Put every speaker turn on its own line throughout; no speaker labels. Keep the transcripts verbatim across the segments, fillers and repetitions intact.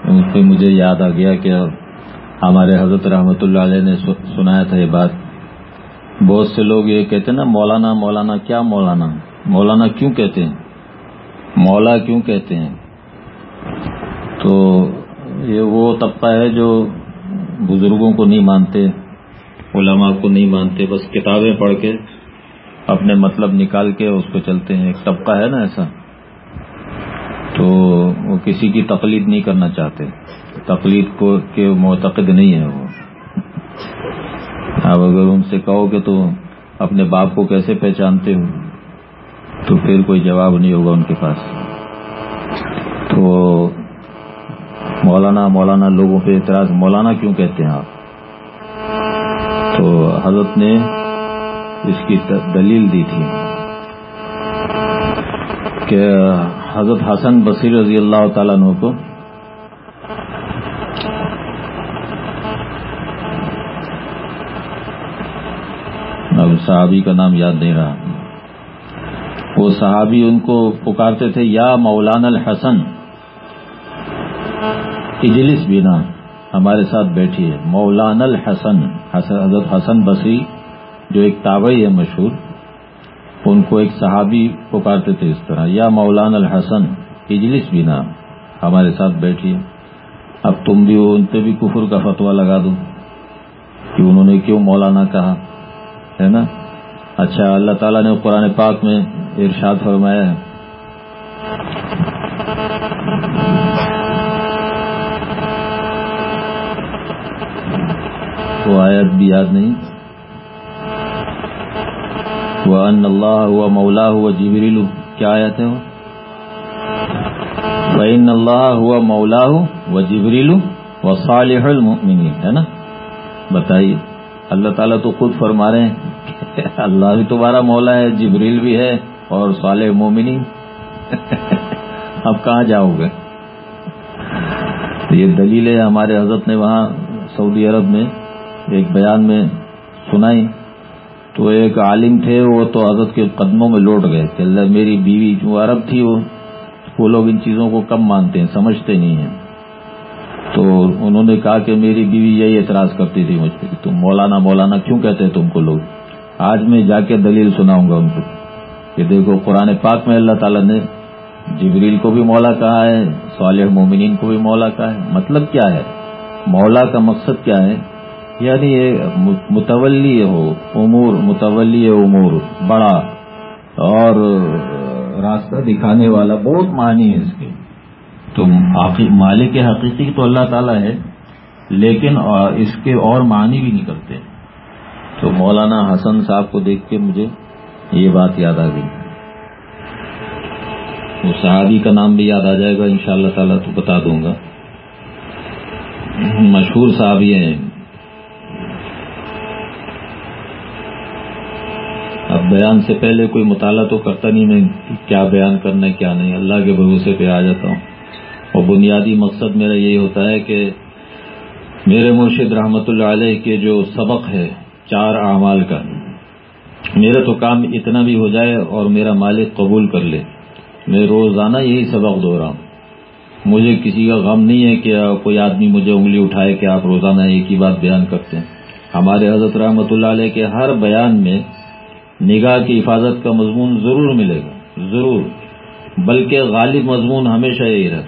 اس پہ مجھے یاد آ گیا کہ ہمارے حضرت رحمۃ اللہ علیہ نے سنایا تھا یہ بات. بہت سے لوگ یہ کہتے ہیں نا مولانا مولانا کیا مولانا مولانا کیوں کہتے ہیں, مولا کیوں کہتے ہیں. تو یہ وہ طبقہ ہے جو بزرگوں کو نہیں مانتے, علماء کو نہیں مانتے, بس کتابیں پڑھ کے اپنے مطلب نکال کے اس پہ چلتے ہیں. ایک طبقہ ہے نا ایسا, تو وہ کسی کی تقلید نہیں کرنا چاہتے, تقلید کو کے معتقد نہیں ہے وہ. اب اگر ان سے کہو کہ تو اپنے باپ کو کیسے پہچانتے ہو, تو پھر کوئی جواب نہیں ہوگا ان کے پاس. تو مولانا مولانا لوگوں پہ اعتراض, مولانا کیوں کہتے ہیں آپ؟ تو حضرت نے اس کی دلیل دی تھی کہ حضرت حسن بصری رضی اللہ تعالیٰ عنہ کو اب صحابی کا نام یاد نہیں رہا, وہ صحابی ان کو پکارتے تھے یا مولانا الحسن اجلس بنا, ہمارے ساتھ بیٹھیے. مولانا الحسن, حضرت حسن بصری جو ایک تابعی ہے مشہور, ان کو ایک صحابی پکارتے تھے اس طرح, یا مولانا الحسن اجلس بنا, ہمارے ساتھ بیٹھیے. اب تم بھی ان پہ بھی کفر کا فتویٰ لگا دو کہ انہوں نے کیوں مولانا کہا, ہے نا. اچھا, اللہ تعالیٰ نے قرآن پاک میں ارشاد فرمایا ہے, وہ آیت بھی یاد نہیں, وَأَنَّ اللَّهَ هُوَ مَوْلَاهُ وَجِبْرِيلُ, کیا آیت ہے وہ؟ وَإِنَّ اللَّهَ هُوَ مَوْلَاهُ وَجِبْرِيلُ وَصَالِحُ الْمُؤْمِنِينَ, ہے نا. بتائیے, اللہ تعالیٰ تو خود فرما رہے ہیں کہ اللہ بھی تمہارا مولا ہے, جبریل بھی ہے, اور صالح مومنین. اب کہاں جاؤ گے؟ یہ دلیل ہے ہمارے حضرت نے وہاں سعودی عرب میں ایک بیان میں سنائی. تو ایک عالم تھے, وہ تو حضرت کے قدموں میں لوٹ گئے کہ اللہ, میری بیوی جو عرب تھی, وہ وہ لوگ ان چیزوں کو کم مانتے ہیں, سمجھتے نہیں ہیں. تو انہوں نے کہا کہ میری بیوی یہی اعتراض کرتی تھی مجھ پہ کہ تم مولانا مولانا کیوں کہتے ہیں تم کو لوگ. آج میں جا کے دلیل سناؤں گا ان کو کہ دیکھو قرآن پاک میں اللہ تعالیٰ نے جبریل کو بھی مولا کہا ہے, صالح مومنین کو بھی مولا کہا ہے. مطلب کیا ہے مولا کا مقصد کیا ہے؟ یعنی یہ متولی ہو امور, متولی امور, بڑا اور راستہ دکھانے والا, بہت معنی ہے اس کے. تو مالک حقیقی تو اللہ تعالیٰ ہے, لیکن اس کے اور معنی بھی نہیں کرتے. تو مولانا حسن صاحب کو دیکھ کے مجھے یہ بات یاد آ گئی. وہ صحابی کا نام بھی یاد آ جائے گا انشاءاللہ تعالیٰ, تو بتا دوں گا. مشہور صحابی ہیں. اب بیان سے پہلے کوئی مطالعہ تو کرتا نہیں میں, کیا بیان کرنا ہے کیا نہیں, اللہ کے بھروسے پہ آ جاتا ہوں. اور بنیادی مقصد میرا یہی ہوتا ہے کہ میرے مرشد رحمت اللہ علیہ کے جو سبق ہے چار اعمال کا, میرا تو کام اتنا بھی ہو جائے اور میرا مالک قبول کر لے. میں روزانہ یہی سبق دو رہا ہوں. مجھے کسی کا غم نہیں ہے کہ کوئی آدمی مجھے انگلی اٹھائے کہ آپ روزانہ ایک ہی بات بیان کرتے ہیں. ہمارے حضرت رحمت اللہ علیہ کے ہر بیان میں نگاہ کی حفاظت کا مضمون ضرور ملے گا, ضرور, بلکہ غالب مضمون ہمیشہ یہی رہے.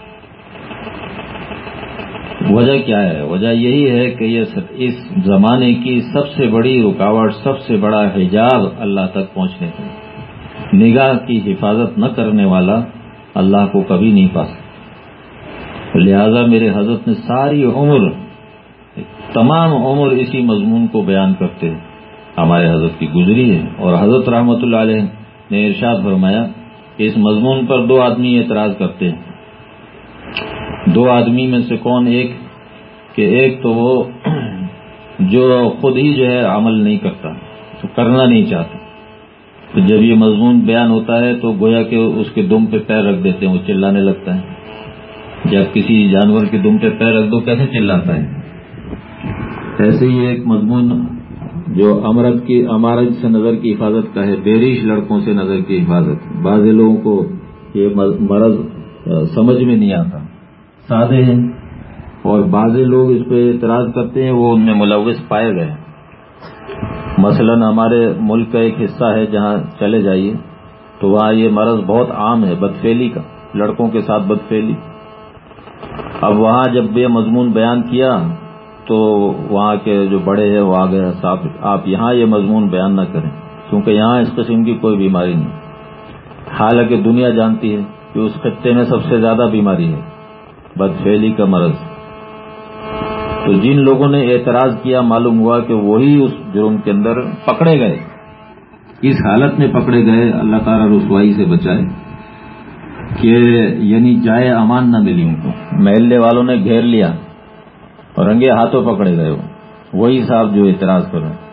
وجہ کیا ہے؟ وجہ یہی ہے کہ یہ اس زمانے کی سب سے بڑی رکاوٹ, سب سے بڑا حجاب اللہ تک پہنچنے کا, نگاہ کی حفاظت نہ کرنے والا اللہ کو کبھی نہیں پا سکتا. لہذا میرے حضرت نے ساری عمر, تمام عمر اسی مضمون کو بیان کرتے ہیں. ہمارے حضرت کی گزری ہے, اور حضرت رحمت اللہ علیہ نے ارشاد فرمایا کہ اس مضمون پر دو آدمی اعتراض کرتے ہیں. دو آدمی میں سے کون ایک؟ کہ ایک تو وہ جو خود ہی جو ہے عمل نہیں کرتا, تو کرنا نہیں چاہتا. تو جب یہ مضمون بیان ہوتا ہے تو گویا کہ اس کے دم پہ پیر رکھ دیتے ہیں, وہ چلانے لگتا ہے. جب کسی جانور کے دم پہ پیر رکھ دو کیسے چلاتا ہے, ایسے ہی ایک مضمون جو امرت کی امارت سے نظر کی حفاظت کا ہے, بیریش لڑکوں سے نظر کی حفاظت. بعض لوگوں کو یہ مرض سمجھ میں نہیں آتا, سادے ہیں، اور بعض لوگ اس پہ اعتراض کرتے ہیں، وہ ان میں ملوث پائے گئے۔ مثلا ہمارے ملک کا ایک حصہ ہے جہاں چلے جائیے تو وہاں یہ مرض بہت عام ہے، بدفعلی کا، لڑکوں کے ساتھ بدفعلی۔ اب وہاں جب یہ مضمون بیان کیا تو وہاں کے جو بڑے ہیں وہ آ گئے، صاحب آپ یہاں یہ مضمون بیان نہ کریں، کیونکہ یہاں اس قسم کی کوئی بیماری نہیں، حالانکہ دنیا جانتی ہے کہ اس خطے میں سب سے زیادہ بیماری ہے بدفعلی کا مرض۔ تو جن لوگوں نے اعتراض کیا معلوم ہوا کہ وہی اس جرم کے اندر پکڑے گئے، اس حالت میں پکڑے گئے، اللہ تعالیٰ رسوائی سے بچائے، کہ یعنی جائے امان نہ ملی ان کو، محلے والوں نے گھیر لیا اور رنگے ہاتھوں پکڑے گئے، وہی صاحب جو اعتراض کر رہے ہیں۔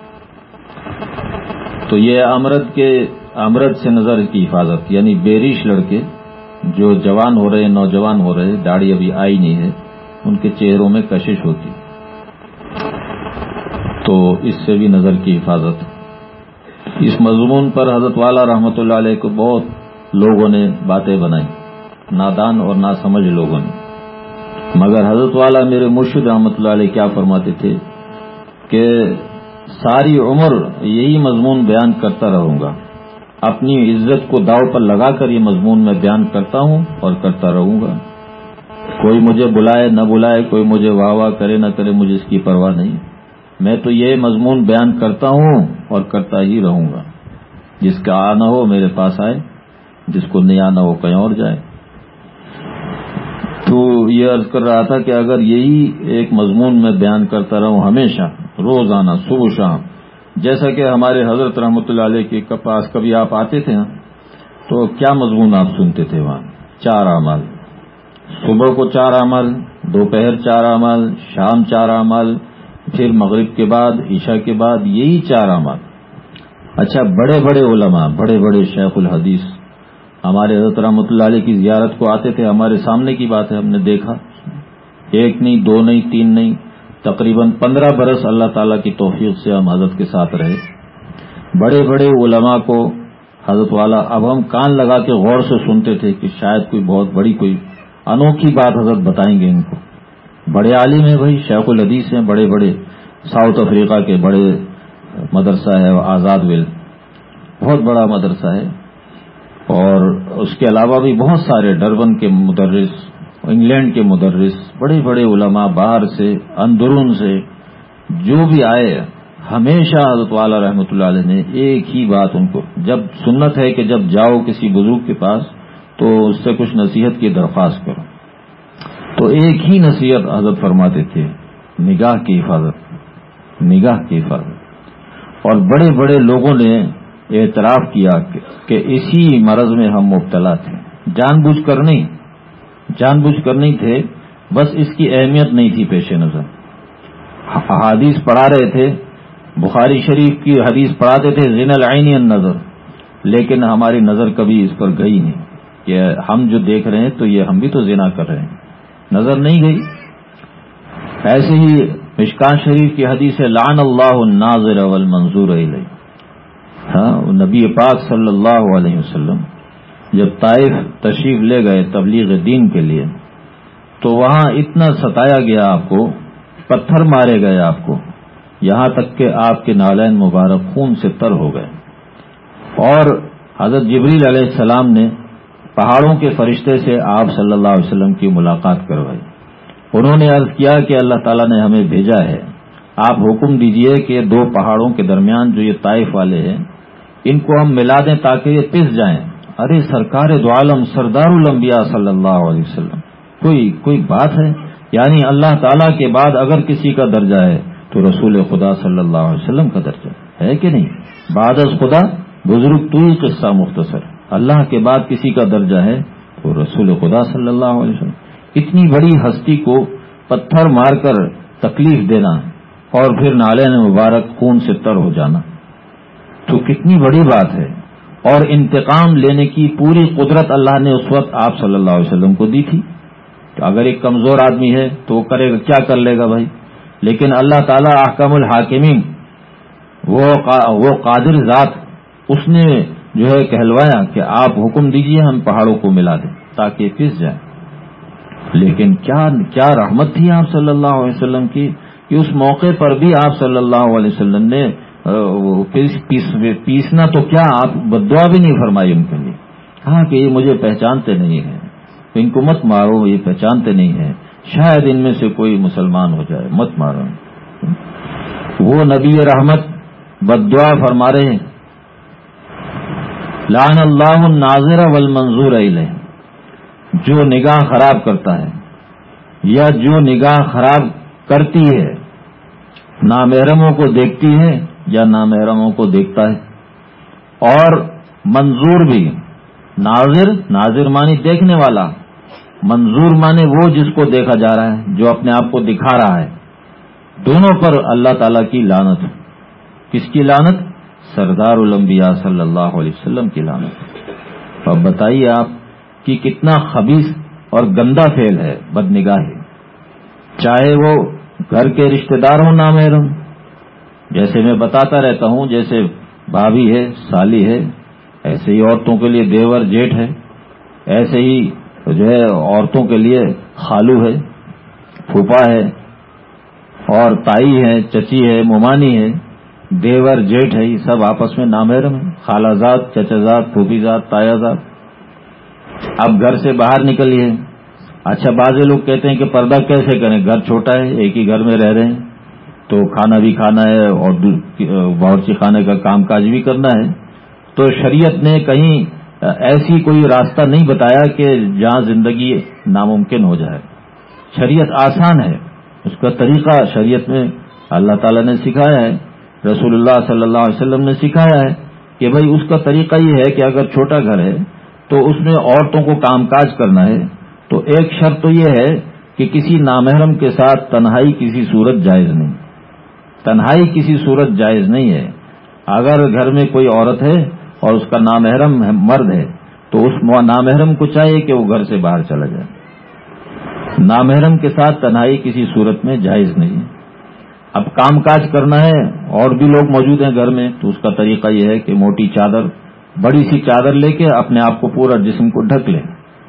تو یہ امرد کے امرد سے نظر کی حفاظت، یعنی بیریش لڑکے جو جوان ہو رہے، نوجوان ہو رہے، داڑھی ابھی آئی نہیں ہے، ان کے چہروں میں کشش ہوتی، تو اس سے بھی نظر کی حفاظت۔ اس مضمون پر حضرت والا رحمۃ اللہ علیہ کو بہت لوگوں نے باتیں بنائی، نادان اور ناسمجھ لوگوں نے، مگر حضرت والا میرے مرشد رحمۃ اللہ علیہ کیا فرماتے تھے کہ ساری عمر یہی مضمون بیان کرتا رہوں گا، اپنی عزت کو داؤ پر لگا کر یہ مضمون میں بیان کرتا ہوں اور کرتا رہوں گا، کوئی مجھے بلائے نہ بلائے، کوئی مجھے واہ واہ کرے نہ کرے، مجھے اس کی پرواہ نہیں، میں تو یہ مضمون بیان کرتا ہوں اور کرتا ہی رہوں گا، جس کا آنا ہو میرے پاس آئے، جس کو نہیں آنا ہو کہیں اور جائے۔ تو یہ عرض کر رہا تھا کہ اگر یہی ایک مضمون میں بیان کرتا رہوں ہمیشہ، روزانہ صبح شام، جیسا کہ ہمارے حضرت رحمۃ اللہ علیہ کے پاس کبھی آپ آتے تھے نا تو کیا مضمون آپ سنتے تھے وہاں؟ چار اعمال، صبح کو چار اعمال، دوپہر چار اعمال، شام چار اعمال، پھر مغرب کے بعد عشاء کے بعد یہی چار اعمال۔ اچھا، بڑے بڑے علماء، بڑے بڑے شیخ الحدیث ہمارے حضرت رحمۃ اللہ علیہ کی زیارت کو آتے تھے، ہمارے سامنے کی بات ہے، ہم نے دیکھا، ایک نہیں، دو نہیں، تین نہیں، تقریباً پندرہ برس اللہ تعالیٰ کی توفیق سے ہم حضرت کے ساتھ رہے۔ بڑے بڑے علماء کو حضرت والا اب ہم کان لگا کے غور سے سنتے تھے کہ شاید کوئی بہت بڑی کوئی انوکھی بات حضرت بتائیں گے ان کو، بڑے عالم ہیں بھائی، شیخ الحدیث ہیں، بڑے بڑے، ساؤتھ افریقہ کے بڑے مدرسہ ہے آزاد ویل، بہت بڑا مدرسہ ہے، اور اس کے علاوہ بھی بہت سارے ڈربن کے مدرس، انگلینڈ کے مدرس، بڑے بڑے علماء باہر سے اندرون سے جو بھی آئے، ہمیشہ حضرت والا رحمۃ اللہ علیہ نے ایک ہی بات ان کو، جب سنت ہے کہ جب جاؤ کسی بزرگ کے پاس تو اس سے کچھ نصیحت کی درخواست کرو، تو ایک ہی نصیحت حضرت فرماتے تھے، نگاہ کی حفاظت، نگاہ کی حفاظت۔ اور بڑے بڑے لوگوں نے اعتراف کیا کہ اسی مرض میں ہم مبتلا تھے، جان بوجھ کر نہیں، جان بوجھ کر نہیں تھے، بس اس کی اہمیت نہیں تھی پیش نظر۔ حدیث پڑھا رہے تھے، بخاری شریف کی حدیث پڑھاتے تھے، زنا العین النظر، لیکن ہماری نظر کبھی اس پر گئی نہیں کہ ہم جو دیکھ رہے ہیں تو یہ ہم بھی تو زنا کر رہے ہیں، نظر نہیں گئی۔ ایسے ہی مشکاہ شریف کی حدیث ہے، لعن اللہ الناظر والمنظور الیہ۔ ہاں، نبی پاک صلی اللہ علیہ وسلم جب طائف تشریف لے گئے تبلیغ دین کے لیے تو وہاں اتنا ستایا گیا آپ کو، پتھر مارے گئے آپ کو، یہاں تک کہ آپ کے نالین مبارک خون سے تر ہو گئے، اور حضرت جبریل علیہ السلام نے پہاڑوں کے فرشتے سے آپ صلی اللہ علیہ وسلم کی ملاقات کروائی۔ انہوں نے عرض کیا کہ اللہ تعالیٰ نے ہمیں بھیجا ہے، آپ حکم دیجئے کہ دو پہاڑوں کے درمیان جو یہ طائف والے ہیں ان کو ہم ملا دیں تاکہ یہ پس جائیں۔ ارے سرکار دو عالم سردار الانبیاء صلی اللہ علیہ وسلم، کوئی کوئی بات ہے؟ یعنی اللہ تعالیٰ کے بعد اگر کسی کا درجہ ہے تو رسول خدا صلی اللہ علیہ وسلم کا درجہ ہے کہ نہیں؟ بعد از خدا بزرگ تو ہی قصہ مختصر، اللہ کے بعد کسی کا درجہ ہے تو رسول خدا صلی اللہ علیہ وسلم۔ اتنی بڑی ہستی کو پتھر مار کر تکلیف دینا اور پھر نالین مبارک خون سے تر ہو جانا تو کتنی بڑی بات ہے، اور انتقام لینے کی پوری قدرت اللہ نے اس وقت آپ صلی اللہ علیہ وسلم کو دی تھی۔ تو اگر ایک کمزور آدمی ہے تو وہ کرے گا کیا، کر لے گا بھائی، لیکن اللہ تعالیٰ احکم الحاکمین، وہ وہ قادر ذات، اس نے جو ہے کہلوایا کہ آپ حکم دیجئے ہم پہاڑوں کو ملا دیں تاکہ پس جائیں۔ لیکن کیا کیا رحمت تھی آپ صلی اللہ علیہ وسلم کی کہ اس موقع پر بھی آپ صلی اللہ علیہ وسلم نے پیس پیس پیسنا تو کیا آپ بددعا بھی نہیں فرمائی ان کے لیے. کہا کہ یہ مجھے پہچانتے نہیں ہیں، ان کو مت مارو، یہ پہچانتے نہیں ہیں، شاید ان میں سے کوئی مسلمان ہو جائے، مت مارو. وہ نبی رحمت بددعا فرما رہے ہیں، لعن اللہ الناظر والمنظور الیہ، جو نگاہ خراب کرتا ہے یا جو نگاہ خراب کرتی ہے، نامحرموں کو دیکھتی ہے یا نامحرموں کو دیکھتا ہے، اور منظور بھی. ناظر ناظر مانی دیکھنے والا، منظور مانے وہ جس کو دیکھا جا رہا ہے، جو اپنے آپ کو دکھا رہا ہے. دونوں پر اللہ تعالیٰ کی لعنت. کس کی لعنت؟ سردار الانبیاء صلی اللہ علیہ وسلم کی لعنت. اب بتائیے آپ کہ کتنا خبیث اور گندا فعل ہے بد نگاہی. چاہے وہ گھر کے رشتہ دار ہوں نامحرم، جیسے میں بتاتا رہتا ہوں، جیسے بھابھی ہے، سالی ہے، ایسے ہی عورتوں کے لیے دیور جیٹھ ہے، ایسے ہی جو ہے عورتوں کے لیے خالو ہے، پھوپھا ہے، اور تائی ہے، چچی ہے، ممانی ہے، دیور جیٹھ ہے، یہ سب آپس میں نامحرم ہے. خالہ زاد، چچا زاد، پھوپھی زاد، تایا زاد. اب گھر سے باہر نکلیے. اچھا بعض لوگ کہتے ہیں کہ پردہ کیسے کریں، گھر چھوٹا ہے، ایک ہی گھر میں رہ رہے ہیں، تو کھانا بھی کھانا ہے اور باورچی خانے کا کام کاج بھی کرنا ہے. تو شریعت نے کہیں ایسی کوئی راستہ نہیں بتایا کہ جہاں زندگی ناممکن ہو جائے. شریعت آسان ہے، اس کا طریقہ شریعت میں اللہ تعالیٰ نے سکھایا ہے، رسول اللہ صلی اللہ علیہ وسلم نے سکھایا ہے کہ بھئی اس کا طریقہ یہ ہے کہ اگر چھوٹا گھر ہے تو اس میں عورتوں کو کام کاج کرنا ہے، تو ایک شرط تو یہ ہے کہ کسی نامحرم کے ساتھ تنہائی کسی صورت جائز نہیں. تنہائی کسی صورت جائز نہیں ہے. اگر گھر میں کوئی عورت ہے اور اس کا نامحرم مرد ہے تو اس نامحرم کو چاہیے کہ وہ گھر سے باہر چلا جائے. نامحرم کے ساتھ تنہائی کسی صورت میں جائز نہیں. اب کام کاج کرنا ہے اور بھی لوگ موجود ہیں گھر میں، تو اس کا طریقہ یہ ہے کہ موٹی چادر، بڑی سی چادر لے کے اپنے آپ کو پورا جسم کو ڈھک لیں،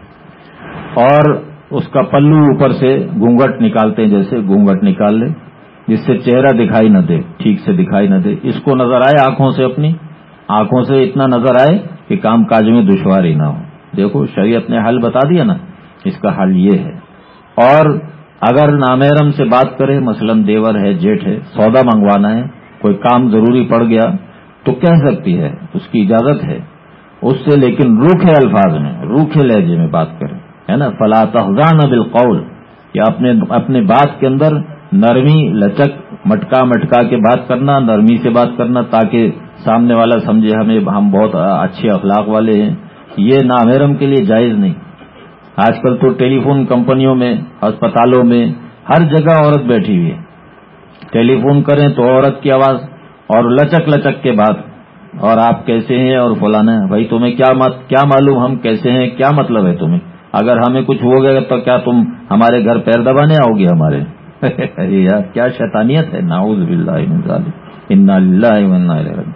اور اس کا پلو اوپر سے گھونگھٹ نکالتے ہیں، جیسے گھونگھٹ نکال لے جس سے چہرہ دکھائی نہ دے، ٹھیک سے دکھائی نہ دے، اس کو نظر آئے آنکھوں سے، اپنی آنکھوں سے اتنا نظر آئے کہ کام کاج میں دشواری نہ ہو. دیکھو شریعت نے حل بتا دیا نا، اس کا حل یہ ہے. اور اگر نامحرم سے بات کرے، مثلا دیور ہے، جیٹھ ہے، سودا منگوانا ہے، کوئی کام ضروری پڑ گیا تو کہہ سکتی ہے، اس کی اجازت ہے اس سے، لیکن روکھے الفاظ میں، روکھے لہجے میں بات کرے، ہے نا. فلا تخضعن بالقول، کہ اپنے اپنے بات کے اندر نرمی، لچک، مٹکا مٹکا کے بات کرنا، نرمی سے بات کرنا، تاکہ سامنے والا سمجھے ہمیں ہم بہت اچھے اخلاق والے ہیں. یہ نامحرم کے لیے جائز نہیں. آج کل تو ٹیلی فون کمپنیوں میں، ہسپتالوں میں، ہر جگہ عورت بیٹھی ہوئی ہے. ٹیلی فون کریں تو عورت کی آواز اور لچک لچک کے بات، اور آپ کیسے ہیں اور فلانا ہے. بھائی تمہیں کیا مت کیا معلوم ہم کیسے ہیں، کیا مطلب ہے تمہیں؟ اگر ہمیں کچھ ہو گیا تو کیا تم ہمارے گھر پیر دبانے آؤ گے ہمارے؟ یار کیا شیطانیت ہے، نعوذ باللہ من ذالک، انا للہ و انا الیہ راجعون.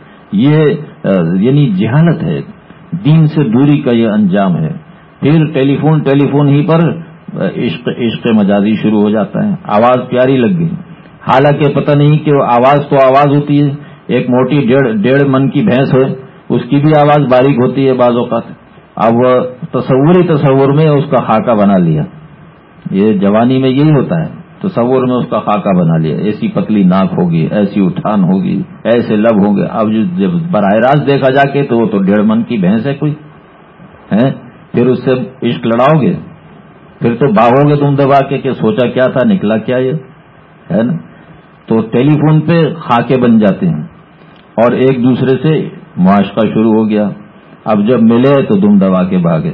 یہ یعنی جہالت ہے، دین سے دوری کا یہ انجام ہے. پھر ٹیلی فون ٹیلی فون ہی پر عشق عشق مجازی شروع ہو جاتا ہے. آواز پیاری لگ گئی، حالانکہ پتہ نہیں کہ آواز تو آواز ہوتی ہے. ایک موٹی ڈیڑھ ڈیڑھ من کی بھینس ہے، اس کی بھی آواز باریک ہوتی ہے بعض اوقات. اب وہ تصوری تصور میں اس کا خاکہ بنا لیا. یہ جوانی میں یہی ہوتا ہے، تصور میں اس کا خاکہ بنا لیا. ایسی پتلی ناک ہوگی، ایسی اٹھان ہوگی، ایسے لب ہوں گے. اب جب براہ راست دیکھا جا کے تو وہ تو ڈیڑھ من کی بھینس ہے کوئی ہے. پھر اس سے عشق لڑاؤ گے، پھر تو باغو گے تم دبا کے کہ سوچا کیا تھا، نکلا کیا یہ، ہے نا. تو ٹیلی فون پہ خاکے بن جاتے ہیں اور ایک دوسرے سے معاشقہ شروع ہو گیا. اب جب ملے تو دم دبا کے بھاگے.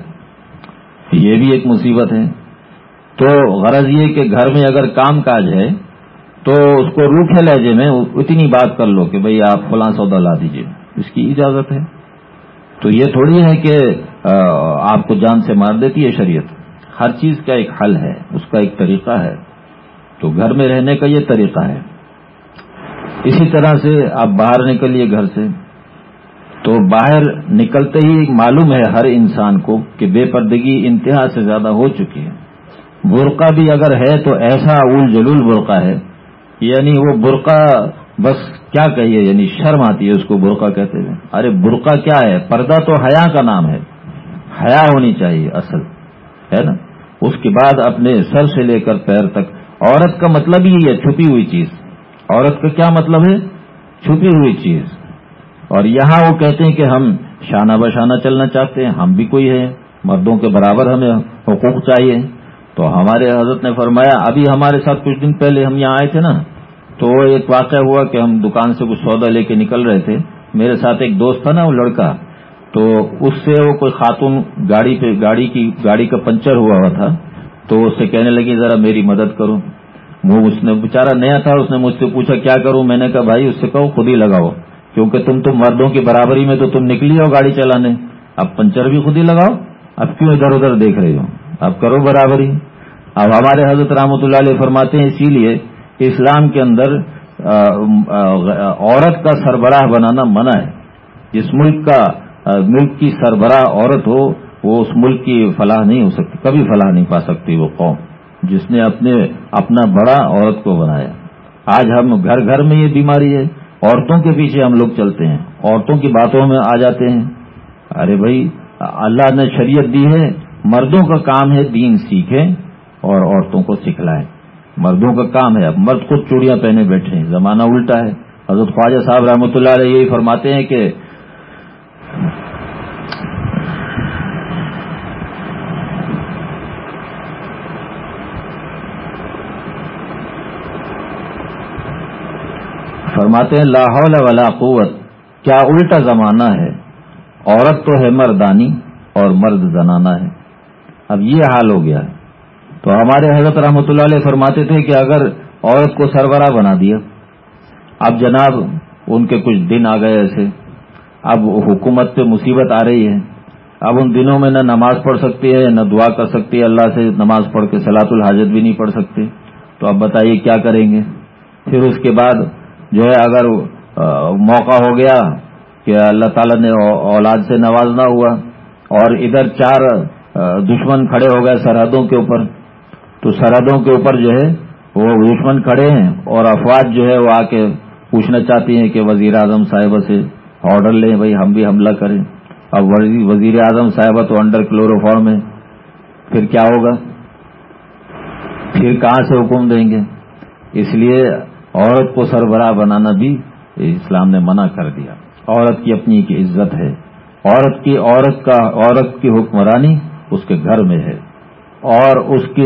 یہ بھی ایک مصیبت ہے. تو غرض یہ کہ گھر میں اگر کام کاج ہے تو اس کو روکھے لہجے میں اتنی بات کر لو کہ بھئی آپ فلاں سودا لا دیجیے، اس کی اجازت ہے. تو یہ تھوڑی ہے کہ آپ کو جان سے مار دیتی ہے شریعت. ہر چیز کا ایک حل ہے، اس کا ایک طریقہ ہے. تو گھر میں رہنے کا یہ طریقہ ہے. اسی طرح سے آپ باہر نکلیے گھر سے، تو باہر نکلتے ہی معلوم ہے ہر انسان کو کہ بے پردگی انتہا سے زیادہ ہو چکی ہے. برقع بھی اگر ہے تو ایسا اول جلول برقع ہے، یعنی وہ برقع بس کیا کہیے، یعنی شرم آتی ہے اس کو برقع کہتے ہیں۔ ارے برقع کیا ہے؟ پردہ تو حیا کا نام ہے، حیا ہونی چاہیے اصل، ہے نا۔ اس کے بعد اپنے سر سے لے کر پیر تک، عورت کا مطلب ہی ہے چھپی ہوئی چیز۔ عورت کا کیا مطلب ہے؟ چھپی ہوئی چیز۔ اور یہاں وہ کہتے ہیں کہ ہم شانہ بشانہ چلنا چاہتے ہیں، ہم بھی کوئی ہے، مردوں کے برابر ہمیں حقوق چاہیے۔ تو ہمارے حضرت نے فرمایا، ابھی ہمارے ساتھ کچھ دن پہلے ہم یہاں آئے تھے نا، تو ایک واقعہ ہوا کہ ہم دکان سے کچھ سودا لے کے نکل رہے تھے، میرے ساتھ ایک دوست تھا نا، وہ لڑکا، تو اس سے وہ کوئی خاتون گاڑی پہ گاڑی کی گاڑی کا پنچر ہوا ہوا تھا، تو اس سے کہنے لگی ذرا میری مدد کرو۔ وہ اس نے بیچارہ نیا تھا، اس نے مجھ سے پوچھا کیا کروں؟ میں نے کہا بھائی اس سے کہو خود ہی لگاؤ، کیونکہ تم تو مردوں کی برابری میں تو تم نکلی ہو گاڑی چلانے، اب پنچر بھی خود ہی لگاؤ، اب کیوں ادھر ادھر دیکھ رہی ہو، اب کرو برابری۔ اب ہمارے حضرت رحمۃ اللہ علیہ فرماتے ہیں اسی لیے کہ اسلام کے اندر عورت کا سربراہ بنانا منع ہے۔ جس ملک کا ملک کی سربراہ عورت ہو وہ اس ملک کی فلاح نہیں ہو سکتی، کبھی فلاح نہیں پا سکتی وہ قوم جس نے اپنے اپنا بڑا عورت کو بنایا۔ آج ہم گھر گھر میں یہ بیماری ہے، عورتوں کے پیچھے ہم لوگ چلتے ہیں، عورتوں کی باتوں میں آ جاتے ہیں۔ ارے بھائی اللہ نے شریعت دی ہے، مردوں کا کام ہے دین سیکھیں اور عورتوں کو سکھلائیں، مردوں کا کام ہے۔ اب مرد خود چوڑیاں پہنے بیٹھے ہیں، زمانہ الٹا ہے۔ حضرت خواجہ صاحب رحمۃ اللہ علیہ یہی فرماتے ہیں کہ فرماتے ہیں لا حول ولا قوت، کیا الٹا زمانہ ہے، عورت تو ہے مردانی اور مرد زنانہ ہے۔ اب یہ حال ہو گیا ہے۔ تو ہمارے حضرت رحمۃ اللہ علیہ فرماتے تھے کہ اگر عورت کو سربراہ بنا دیا، اب جناب ان کے کچھ دن آ گئے ایسے، اب حکومت پہ مصیبت آ رہی ہے، اب ان دنوں میں نہ نماز پڑھ سکتی ہے نہ دعا کر سکتی ہے اللہ سے، نماز پڑھ کے صلاۃ الحاجت بھی نہیں پڑھ سکتے، تو اب بتائیے کیا کریں گے؟ پھر اس کے بعد جو ہے اگر موقع ہو گیا کہ اللہ تعالیٰ نے اولاد سے نوازنا ہوا اور ادھر چار دشمن کھڑے ہو گئے سرحدوں کے اوپر، تو سرحدوں کے اوپر جو ہے وہ دشمن کھڑے ہیں اور افواج جو ہے وہ آ کے پوچھنا چاہتی ہیں کہ وزیر اعظم صاحبہ سے آرڈر لیں بھائی ہم بھی حملہ کریں۔ اب وزیر اعظم صاحبہ تو انڈر کلوروفارم ہے، پھر کیا ہوگا؟ پھر کہاں سے حکم دیں گے؟ اس لیے عورت کو سربراہ بنانا بھی اسلام نے منع کر دیا۔ عورت کی اپنی کی عزت ہے، عورت کی عورت کا عورت کی حکمرانی اس کے گھر میں ہے، اور اس کی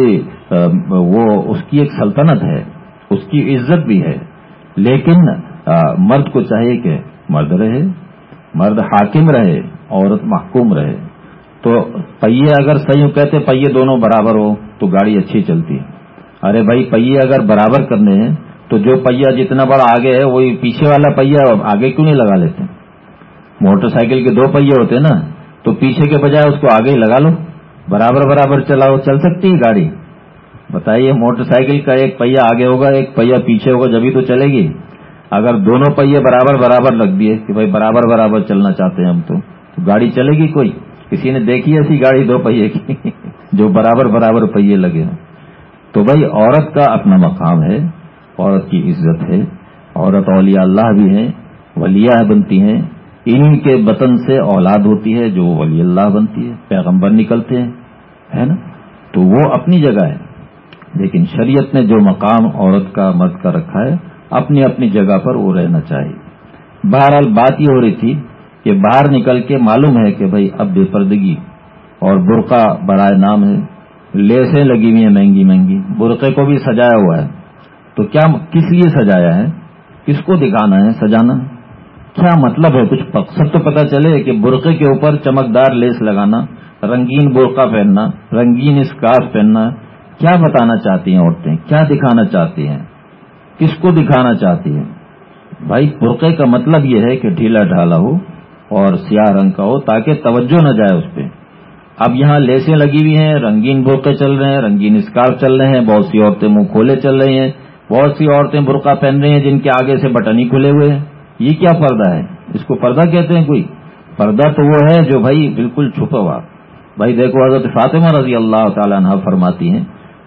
وہ اس کی ایک سلطنت ہے، اس کی عزت بھی ہے، لیکن مرد کو چاہیے کہ مرد رہے، مرد حاکم رہے، عورت محکوم رہے۔ تو پہیے اگر صحیح کہتے پہیے دونوں برابر ہو تو گاڑی اچھی چلتی ہے۔ ارے بھائی پہیے اگر برابر کرنے ہیں تو جو پہیا جتنا بڑا آگے ہے وہی پیچھے والا پہیا آگے کیوں نہیں لگا لیتے؟ موٹر سائیکل کے دو پہیے ہوتے نا، تو پیچھے کے بجائے اس کو آگے ہی لگا لو، برابر برابر چلاؤ، چل سکتی ہے گاڑی۔ بتائیے موٹر سائیکل کا ایک پہیا آگے ہوگا ایک پہیا پیچھے ہوگا جبھی تو چلے گی۔ اگر دونوں پہیے برابر برابر لگ دیے کہ بھائی برابر برابر چلنا چاہتے ہیں ہم، تو گاڑی چلے گی؟ کوئی کسی نے دیکھی ایسی گاڑی دو پہیے کی جو برابر برابر پہیے لگے ہوں؟ تو بھائی عورت کا اپنا مقام ہے، عورت کی عزت ہے، عورت اولیاء اللہ بھی ہیں، ولیہ بنتی ہیں، انہی کے بطن سے اولاد ہوتی ہے جو ولی اللہ بنتی ہے، پیغمبر نکلتے ہیں، ہے نا؟ تو وہ اپنی جگہ ہے، لیکن شریعت نے جو مقام عورت کا مرد کا رکھا ہے اپنی اپنی جگہ پر وہ رہنا چاہیے۔ بہرحال بات یہ ہو رہی تھی کہ باہر نکل کے معلوم ہے کہ بھائی اب بے پردگی اور برقع برائے نام ہے، لیسیں لگی ہوئی ہیں مہنگی مہنگی، برقعے کو بھی سجایا ہوا ہے، تو کیا کس لیے سجایا ہے؟ کس کو دکھانا ہے سجانا؟ کیا مطلب ہے؟ کچھ مقصد تو پتہ چلے کہ برقعے کے اوپر چمکدار لیس لگانا، رنگین برقع پہننا، رنگین اسکارف پہننا، کیا بتانا چاہتی ہیں عورتیں؟ کیا دکھانا چاہتی ہیں؟ کس کو دکھانا چاہتی ہیں؟ بھائی برقعے کا مطلب یہ ہے کہ ڈھیلا ڈھالا ہو اور سیاہ رنگ کا ہو تاکہ توجہ نہ جائے اس پہ۔ اب یہاں لیسیں لگی ہوئی ہیں، رنگین برقعے چل رہے ہیں، رنگین اسکارف چل رہے ہیں، بہت سی عورتیں منہ کھولے چل رہی ہیں، بہت سی عورتیں برقع پہن رہی ہیں جن کے آگے سے بٹن ہی کھلے ہوئے ہیں۔ یہ کیا پردہ ہے؟ اس کو پردہ کہتے ہیں کوئی؟ پردہ تو وہ ہے جو بھائی بالکل چھپا ہوا۔ بھائی دیکھو حضرت فاطمہ رضی اللہ تعالیٰ عنہ فرماتی ہیں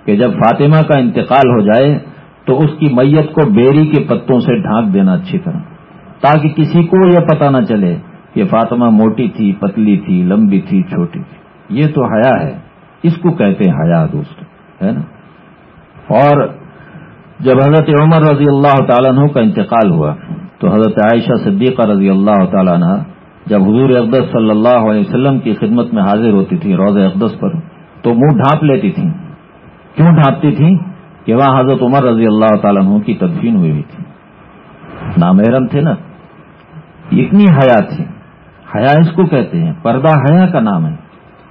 کہ جب فاطمہ کا انتقال ہو جائے تو اس کی میت کو بیری کے پتوں سے ڈھانک دینا اچھی طرح، تاکہ کسی کو یہ پتہ نہ چلے کہ فاطمہ موٹی تھی، پتلی تھی، لمبی تھی، چھوٹی تھی۔ یہ تو حیا ہے، اس کو کہتے ہیں حیا دوست، ہے نا۔ اور جب حضرت عمر رضی اللہ تعالیٰ عنہ کا انتقال ہوا تو حضرت عائشہ صدیقہ رضی اللہ تعالیٰ عنہ جب حضور اقدس صلی اللہ علیہ وسلم کی خدمت میں حاضر ہوتی تھی روضہ اقدس پر، تو منہ ڈھانپ لیتی تھیں۔ کیوں ڈھانپتی تھیں؟ کہ وہاں حضرت عمر رضی اللہ تعالیٰ عنہ کی تدفین ہوئی ہوئی تھی، نامحرم تھے نا، اتنی حیا تھی۔ حیا اس کو کہتے ہیں، پردہ حیا کا نام ہے۔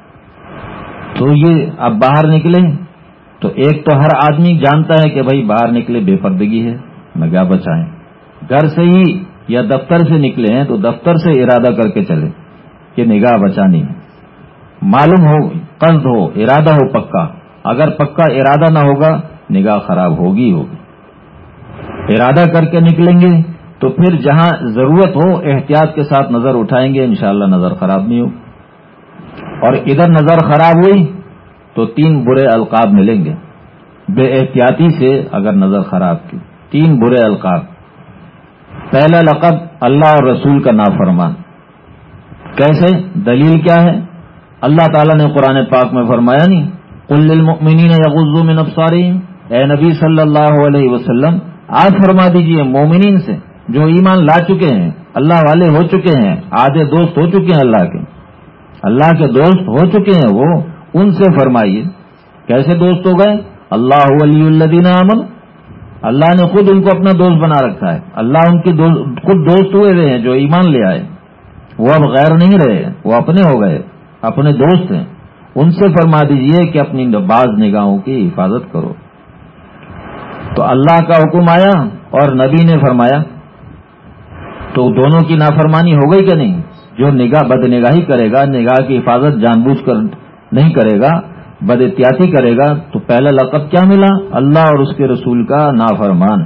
تو یہ اب باہر نکلے تو ایک تو ہر آدمی جانتا ہے کہ بھائی باہر نکلے بے پردگی ہے، نگاہ بچائیں۔ گھر سے ہی یا دفتر سے نکلے ہیں تو دفتر سے ارادہ کر کے چلے کہ نگاہ بچانی ہے، معلوم ہو، قصد ہو، ارادہ ہو پکا۔ اگر پکا ارادہ نہ ہوگا نگاہ خراب ہوگی ہوگی۔ ارادہ کر کے نکلیں گے تو پھر جہاں ضرورت ہو احتیاط کے ساتھ نظر اٹھائیں گے، انشاءاللہ نظر خراب نہیں ہوگی۔ اور ادھر نظر خراب ہوئی تو تین برے القاب ملیں گے، بے احتیاطی سے اگر نظر خراب کی، تین برے القاب۔ پہلا لقب اللہ اور رسول کا نافرمان۔ کیسے؟ دلیل کیا ہے؟ اللہ تعالیٰ نے قرآن پاک میں فرمایا نہیں، قل للمؤمنین یغضوا من ابصارہم، اے نبی صلی اللہ علیہ وسلم آپ فرما دیجئے مومنین سے جو ایمان لا چکے ہیں، اللہ والے ہو چکے ہیں، آدھے دوست ہو چکے ہیں، اللہ کے اللہ کے دوست ہو چکے ہیں، وہ ان سے فرمائیے۔ کیسے دوست ہو گئے؟ اللہ ولی الذین آمنوا، اللہ نے خود ان کو اپنا دوست بنا رکھا ہے، اللہ ان کے دوست خود دوست ہوئے رہے ہیں جو ایمان لے آئے، وہ اب غیر نہیں رہے، وہ اپنے ہو گئے، اپنے دوست ہیں۔ ان سے فرما دیجئے کہ اپنی باز نگاہوں کی حفاظت کرو۔ تو اللہ کا حکم آیا اور نبی نے فرمایا، تو دونوں کی نافرمانی ہو گئی کہ نہیں؟ جو نگاہ بد نگاہی کرے گا، نگاہ کی حفاظت جان بوجھ کر نہیں کرے گا، بد احتیاطی کرے گا، تو پہلا لقب کیا ملا؟ اللہ اور اس کے رسول کا نافرمان۔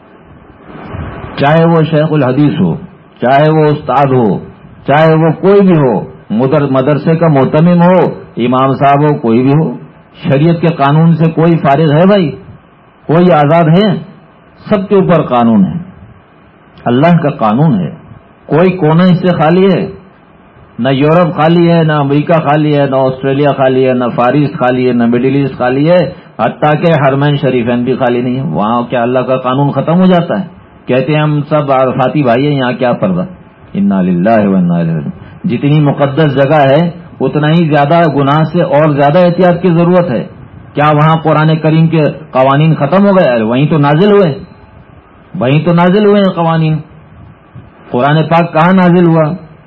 چاہے وہ شیخ الحدیث ہو، چاہے وہ استاد ہو، چاہے وہ کوئی بھی ہو، مدرسے کا محتمم ہو، امام صاحب ہو، کوئی بھی ہو، شریعت کے قانون سے کوئی فارغ ہے بھائی؟ کوئی آزاد ہے؟ سب کے اوپر قانون ہے، اللہ کا قانون ہے، کوئی کونا اس سے خالی ہے؟ نہ یورپ خالی ہے، نہ امریکہ خالی ہے، نہ آسٹریلیا خالی ہے، نہ فارس خالی ہے، نہ مڈل ایسٹ خالی ہے، حتیٰ کہ حرمین شریفین بھی خالی نہیں ہے۔ وہاں کیا اللہ کا قانون ختم ہو جاتا ہے؟ کہتے ہیں ہم سب عرفاتی بھائی ہیں، یہاں کیا پردہ؟ انا للہ و انا الیہ راجعون۔ جتنی مقدس جگہ ہے اتنا ہی زیادہ گناہ سے اور زیادہ احتیاط کی ضرورت ہے۔ کیا وہاں قرآن کریم کے قوانین ختم ہو گئے؟ وہیں تو نازل ہوئے، وہیں تو نازل ہوئے ہیں قوانین۔ قرآن پاک کہاں نازل ہوا؟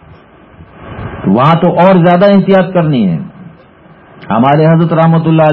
وہاں تو اور زیادہ احتیاط کرنی ہے۔ ہمارے حضرت رحمۃ اللہ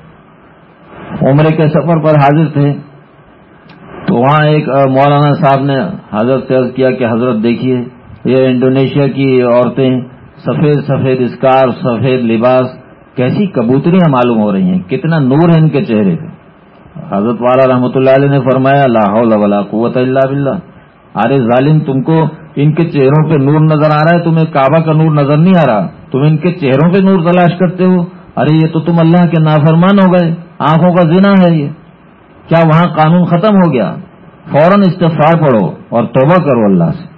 علیہ عمرے کے سفر پر حاضر تھے، تو وہاں ایک مولانا صاحب نے حضرت سے عرض کیا کہ حضرت دیکھیے یہ انڈونیشیا کی عورتیں سفید سفید اسکارف، سفید لباس، کیسی کبوتریاں معلوم ہو رہی ہیں، کتنا نور ہے ان کے چہرے پہ۔ حضرت والا رحمۃ اللہ علیہ نے فرمایا لا حول ولا قوت الا باللہ، ارے ظالم تم کو ان کے چہروں پہ نور نظر آ رہا ہے، تمہیں کعبہ کا نور نظر نہیں آ رہا، تم ان کے چہروں پہ نور تلاش کرتے ہو؟ ارے یہ تو تم اللہ کے نافرمان ہو گئے، آنکھوں کا زنا ہے یہ۔ کیا وہاں قانون ختم ہو گیا؟ فوراً استغفار پڑھو اور توبہ کرو اللہ سے۔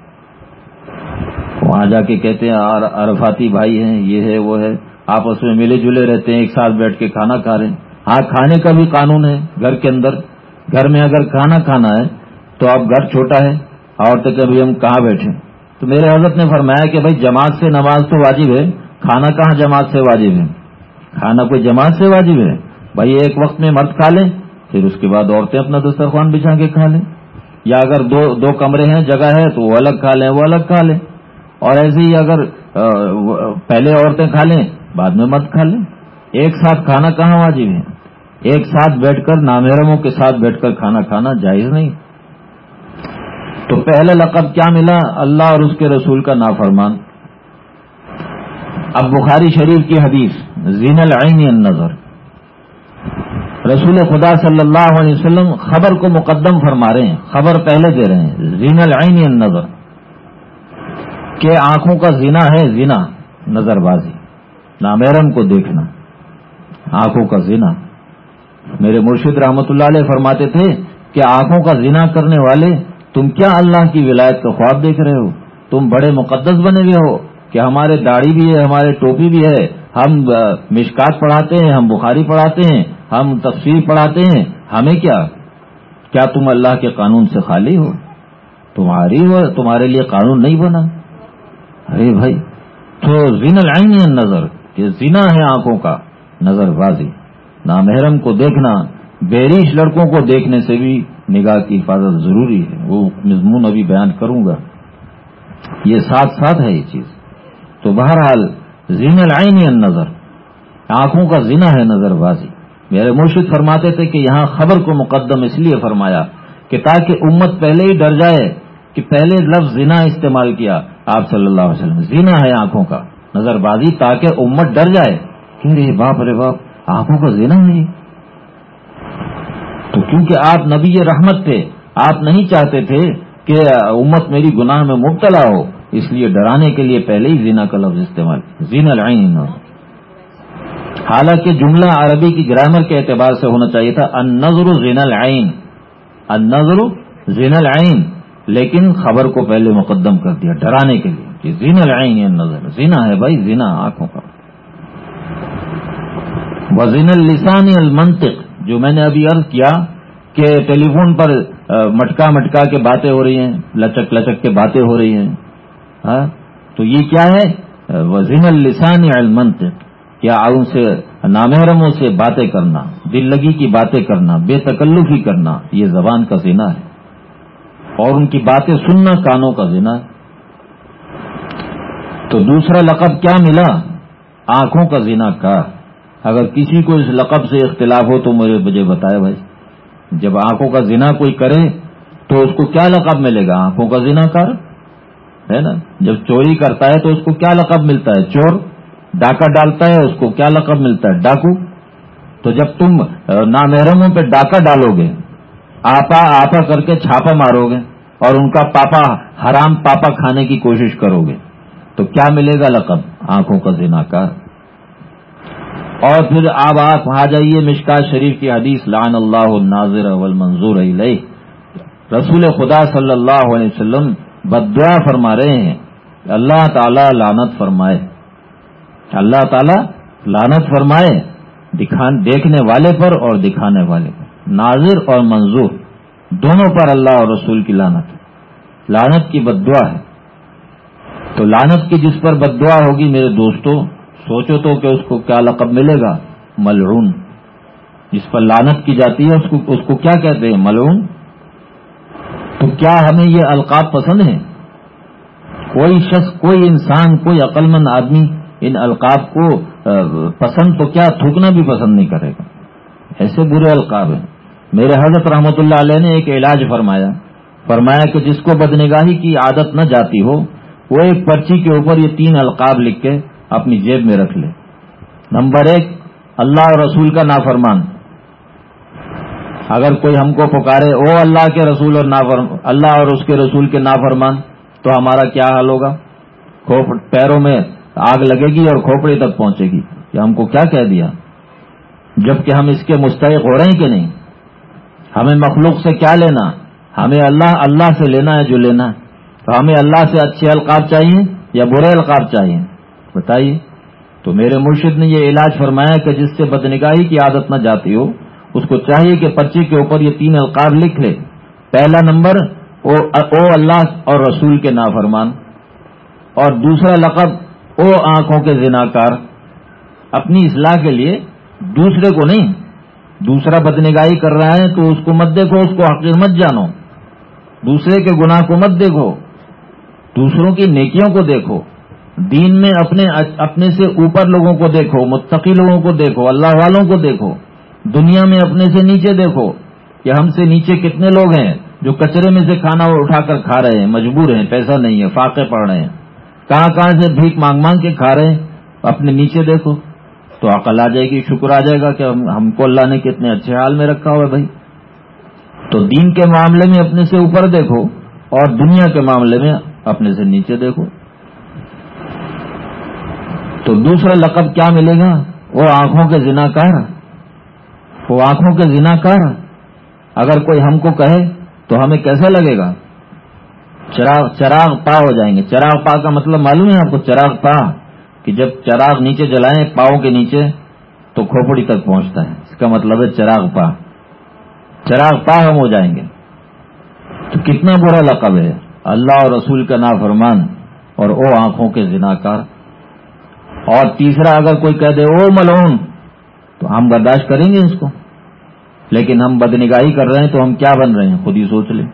وہاں جا کے کہتے ہیں عرفاتی بھائی ہیں، یہ ہے وہ ہے، آپس میں ملے جلے رہتے ہیں، ایک ساتھ بیٹھ کے کھانا کھا رہے ہیں۔ ہاں کھانے کا بھی قانون ہے گھر کے اندر، گھر میں اگر کھانا کھانا ہے تو اب گھر چھوٹا ہے، عورتیں کبھی ہم کہاں بیٹھیں؟ تو میرے حضرت نے فرمایا کہ بھائی جماعت سے نماز تو واجب ہے، کھانا کہاں جماعت سے واجب ہے؟ کھانا کوئی جماعت سے واجب ہے؟ بھائی ایک وقت میں مرد کھا لیں، پھر اس کے بعد عورتیں اپنا دسترخوان بچھا کے کھا لیں، یا اگر دو دو کمرے ہیں، جگہ ہے تو وہ الگ کھا لیں، وہ الگ کھا لیں، اور ایسے ہی اگر پہلے عورتیں کھا لیں بعد میں مرد کھا لیں۔ ایک ساتھ کھانا کہاں واجب ہے؟ ایک ساتھ بیٹھ کر نامحرموں کے ساتھ بیٹھ کر کھانا کھانا جائز نہیں۔ تو پہلا لقب کیا ملا؟ اللہ اور اس کے رسول کا نافرمان۔ اب بخاری شریف کی حدیث زین العین النظر، رسول خدا صلی اللہ علیہ وسلم خبر کو مقدم فرما رہے ہیں، خبر پہلے دے رہے ہیں، زین العین النظر، کہ آنکھوں کا زنا ہے، زنا نظر بازی، نامحرم کو دیکھنا، آنکھوں کا زنا۔ میرے مرشد رحمت اللہ علیہ فرماتے تھے کہ آنکھوں کا زنا کرنے والے تم کیا اللہ کی ولایت کا خواب دیکھ رہے ہو؟ تم بڑے مقدس بنے ہوئے ہو کہ ہمارے داڑھی بھی ہے، ہمارے ٹوپی بھی ہے، ہم مشکات پڑھاتے ہیں، ہم بخاری پڑھاتے ہیں، ہم تفسیر پڑھاتے ہیں، ہمیں کیا؟ کیا تم اللہ کے قانون سے خالی ہو؟ تمہاری ہو، تمہارے لیے قانون نہیں بنا؟ ارے بھائی، تو زنا العین النظر، کہ زنا ہے آنکھوں کا نظر بازی، نامحرم کو دیکھنا، بہریش لڑکوں کو دیکھنے سے بھی نگاہ کی حفاظت ضروری ہے. وہ مضمون ابھی بیان کروں گا، یہ ساتھ ساتھ ہے یہ چیز. تو بہرحال زنا العین النظر، آنکھوں کا زنا ہے نظر بازی. میرے مرشد فرماتے تھے کہ یہاں خبر کو مقدم اس لیے فرمایا کہ تاکہ امت پہلے ہی ڈر جائے کہ پہلے لفظ زنا استعمال کیا آپ صلی اللہ علیہ وسلم. زنا ہے آنکھوں کا نظر بازی، تاکہ امت ڈر جائے کہ رے باپ رے باپ آنکھوں کا زنا ہے. تو کیونکہ آپ نبی رحمت تھے، آپ نہیں چاہتے تھے کہ امت میری گناہ میں مبتلا ہو، اس لیے ڈرانے کے لیے پہلے ہی زنا کا لفظ استعمال کیا، زنا العین. حالانکہ جملہ عربی کی گرامر کے اعتبار سے ہونا چاہیے تھا النظر زنا العین، النظر زنا العین، لیکن خبر کو پہلے مقدم کر دیا ڈرانے کے لیے کہ زنا العین النظر، زنا ہے بھائی، زنا آنکھوں کا. وزنا اللسان المنطق، جو میں نے ابھی عرض کیا کہ ٹیلی فون پر مٹکا مٹکا کے باتیں ہو رہی ہیں، لچک لچک کے باتیں ہو رہی ہیں، ہاں تو یہ کیا ہے؟ وزنا اللسان المنطق، کیا ان سے نامحرموں سے باتیں کرنا، دل لگی کی باتیں کرنا، بے تکلفی کرنا، یہ زبان کا زنا ہے. اور ان کی باتیں سننا کانوں کا زنا ہے. تو دوسرا لقب کیا ملا؟ آنکھوں کا زنا کا. اگر کسی کو اس لقب سے اختلاف ہو تو مجھے مجھے بتائے بھائی. جب آنکھوں کا زنا کوئی کرے تو اس کو کیا لقب ملے گا؟ آنکھوں کا زنا کار ہے نا. جب چوری کرتا ہے تو اس کو کیا لقب ملتا ہے؟ چور. ڈاکہ ڈالتا ہے اس کو کیا لقب ملتا ہے؟ ڈاکو. تو جب تم نامحرموں پہ ڈاکہ ڈالو گے، آپا آپا کر کے چھاپا مارو گے اور ان کا پاپا حرام پاپا کھانے کی کوشش کرو گے تو کیا ملے گا لقب؟ آنکھوں کا زنا کار. اور پھر آپ آپ آ جائیے مشکات شریف کی حدیث، لعن اللہ الناظر والمنظور الیہ. رسول خدا صلی اللہ علیہ وسلم بددعا فرما رہے ہیں، اللہ تعالی لعنت فرمائے، اللہ تعالی لعنت فرمائے دکھان دیکھنے والے پر اور دکھانے والے پر، ناظر اور منظور دونوں پر اللہ اور رسول کی لعنت، لعنت کی بددعا ہے. تو لعنت کی جس پر بددعا ہوگی میرے دوستو، سوچو تو کہ اس کو کیا لقب ملے گا؟ ملعون. جس پر لعنت کی جاتی ہے اس کو اس کو کیا کہتے ہیں؟ ملعون. تو کیا ہمیں یہ القاب پسند ہیں؟ کوئی شخص، کوئی انسان، کوئی عقل مند آدمی ان القاب کو پسند تو کیا تھوکنا بھی پسند نہیں کرے گا. ایسے برے القاب ہیں. میرے حضرت رحمت اللہ علیہ نے ایک علاج فرمایا فرمایا کہ جس کو بدنگاہی کی عادت نہ جاتی ہو وہ ایک پرچی کے اوپر یہ تین القاب لکھ کے اپنی جیب میں رکھ لے. نمبر ایک، اللہ اور رسول کا نافرمان. اگر کوئی ہم کو پکارے او اللہ کے رسول اور نافرمان، اللہ اور اس کے رسول کے نافرمان، تو ہمارا کیا حال ہوگا؟ پیروں میں آگ لگے گی اور کھوپڑی تک پہنچے گی کہ ہم کو کیا کہہ دیا، جبکہ ہم اس کے مستحق ہو رہے ہیں کہ نہیں. ہمیں مخلوق سے کیا لینا؟ ہمیں اللہ اللہ سے لینا ہے جو لینا ہے. تو ہمیں اللہ سے اچھے القاب چاہیے یا برے القاب چاہیے؟ بتائیے. تو میرے مرشد نے یہ علاج فرمایا کہ جس سے بدنگاہی کی عادت نہ جاتی ہو اس کو چاہیے کہ پرچی کے اوپر یہ تین القاب لکھ لے. پہلا نمبر او, او اللہ اور رسول کے نافرمان، اور دوسرا لقب او آنکھوں کے زناکار. اپنی اصلاح کے لیے، دوسرے کو نہیں. دوسرا بدنگاہی کر رہا ہے تو اس کو مت دیکھو، اس کو حقیر مت جانو. دوسرے کے گناہ کو مت دیکھو، دوسروں کی نیکیوں کو دیکھو. دین میں اپنے اپنے سے اوپر لوگوں کو دیکھو، متقی لوگوں کو دیکھو، اللہ والوں کو دیکھو. دنیا میں اپنے سے نیچے دیکھو کہ ہم سے نیچے کتنے لوگ ہیں جو کچرے میں سے کھانا اٹھا کر کھا رہے ہیں، مجبور ہیں، پیسہ نہیں ہے، فاقے پڑ رہے ہیں، کہاں کہاں سے بھیک مانگ مانگ کے کھا رہے ہیں. اپنے نیچے دیکھو تو عقل آ جائے گی، شکر آ جائے گا کہ ہم کو اللہ نے کتنے اچھے حال میں رکھا ہوا ہے بھائی. تو دین کے معاملے میں اپنے سے اوپر دیکھو اور دنیا کے معاملے میں اپنے سے نیچے دیکھو. تو دوسرا لقب کیا ملے گا؟ وہ آنکھوں کے زناکار. وہ آنکھوں کے زناکار، اگر کوئی ہم کو کہے تو ہمیں کیسا لگے گا؟ چراغ چراغ پا ہو جائیں گے. چراغ پا کا مطلب معلوم ہے آپ کو؟ چراغ پا کہ جب چراغ نیچے جلائیں پاؤں کے نیچے تو کھوپڑی تک پہنچتا ہے، اس کا مطلب ہے چراغ پا. چراغ پا ہم ہو جائیں گے. تو کتنا برا لقب ہے، اللہ اور رسول کا نافرمان اور او آنکھوں کے زناکار. اور تیسرا اگر کوئی کہہ دے او ملعون تو ہم برداشت کریں گے اس کو، لیکن ہم بدنگاہی کر رہے ہیں تو ہم کیا بن رہے ہیں خود ہی سوچ لیں.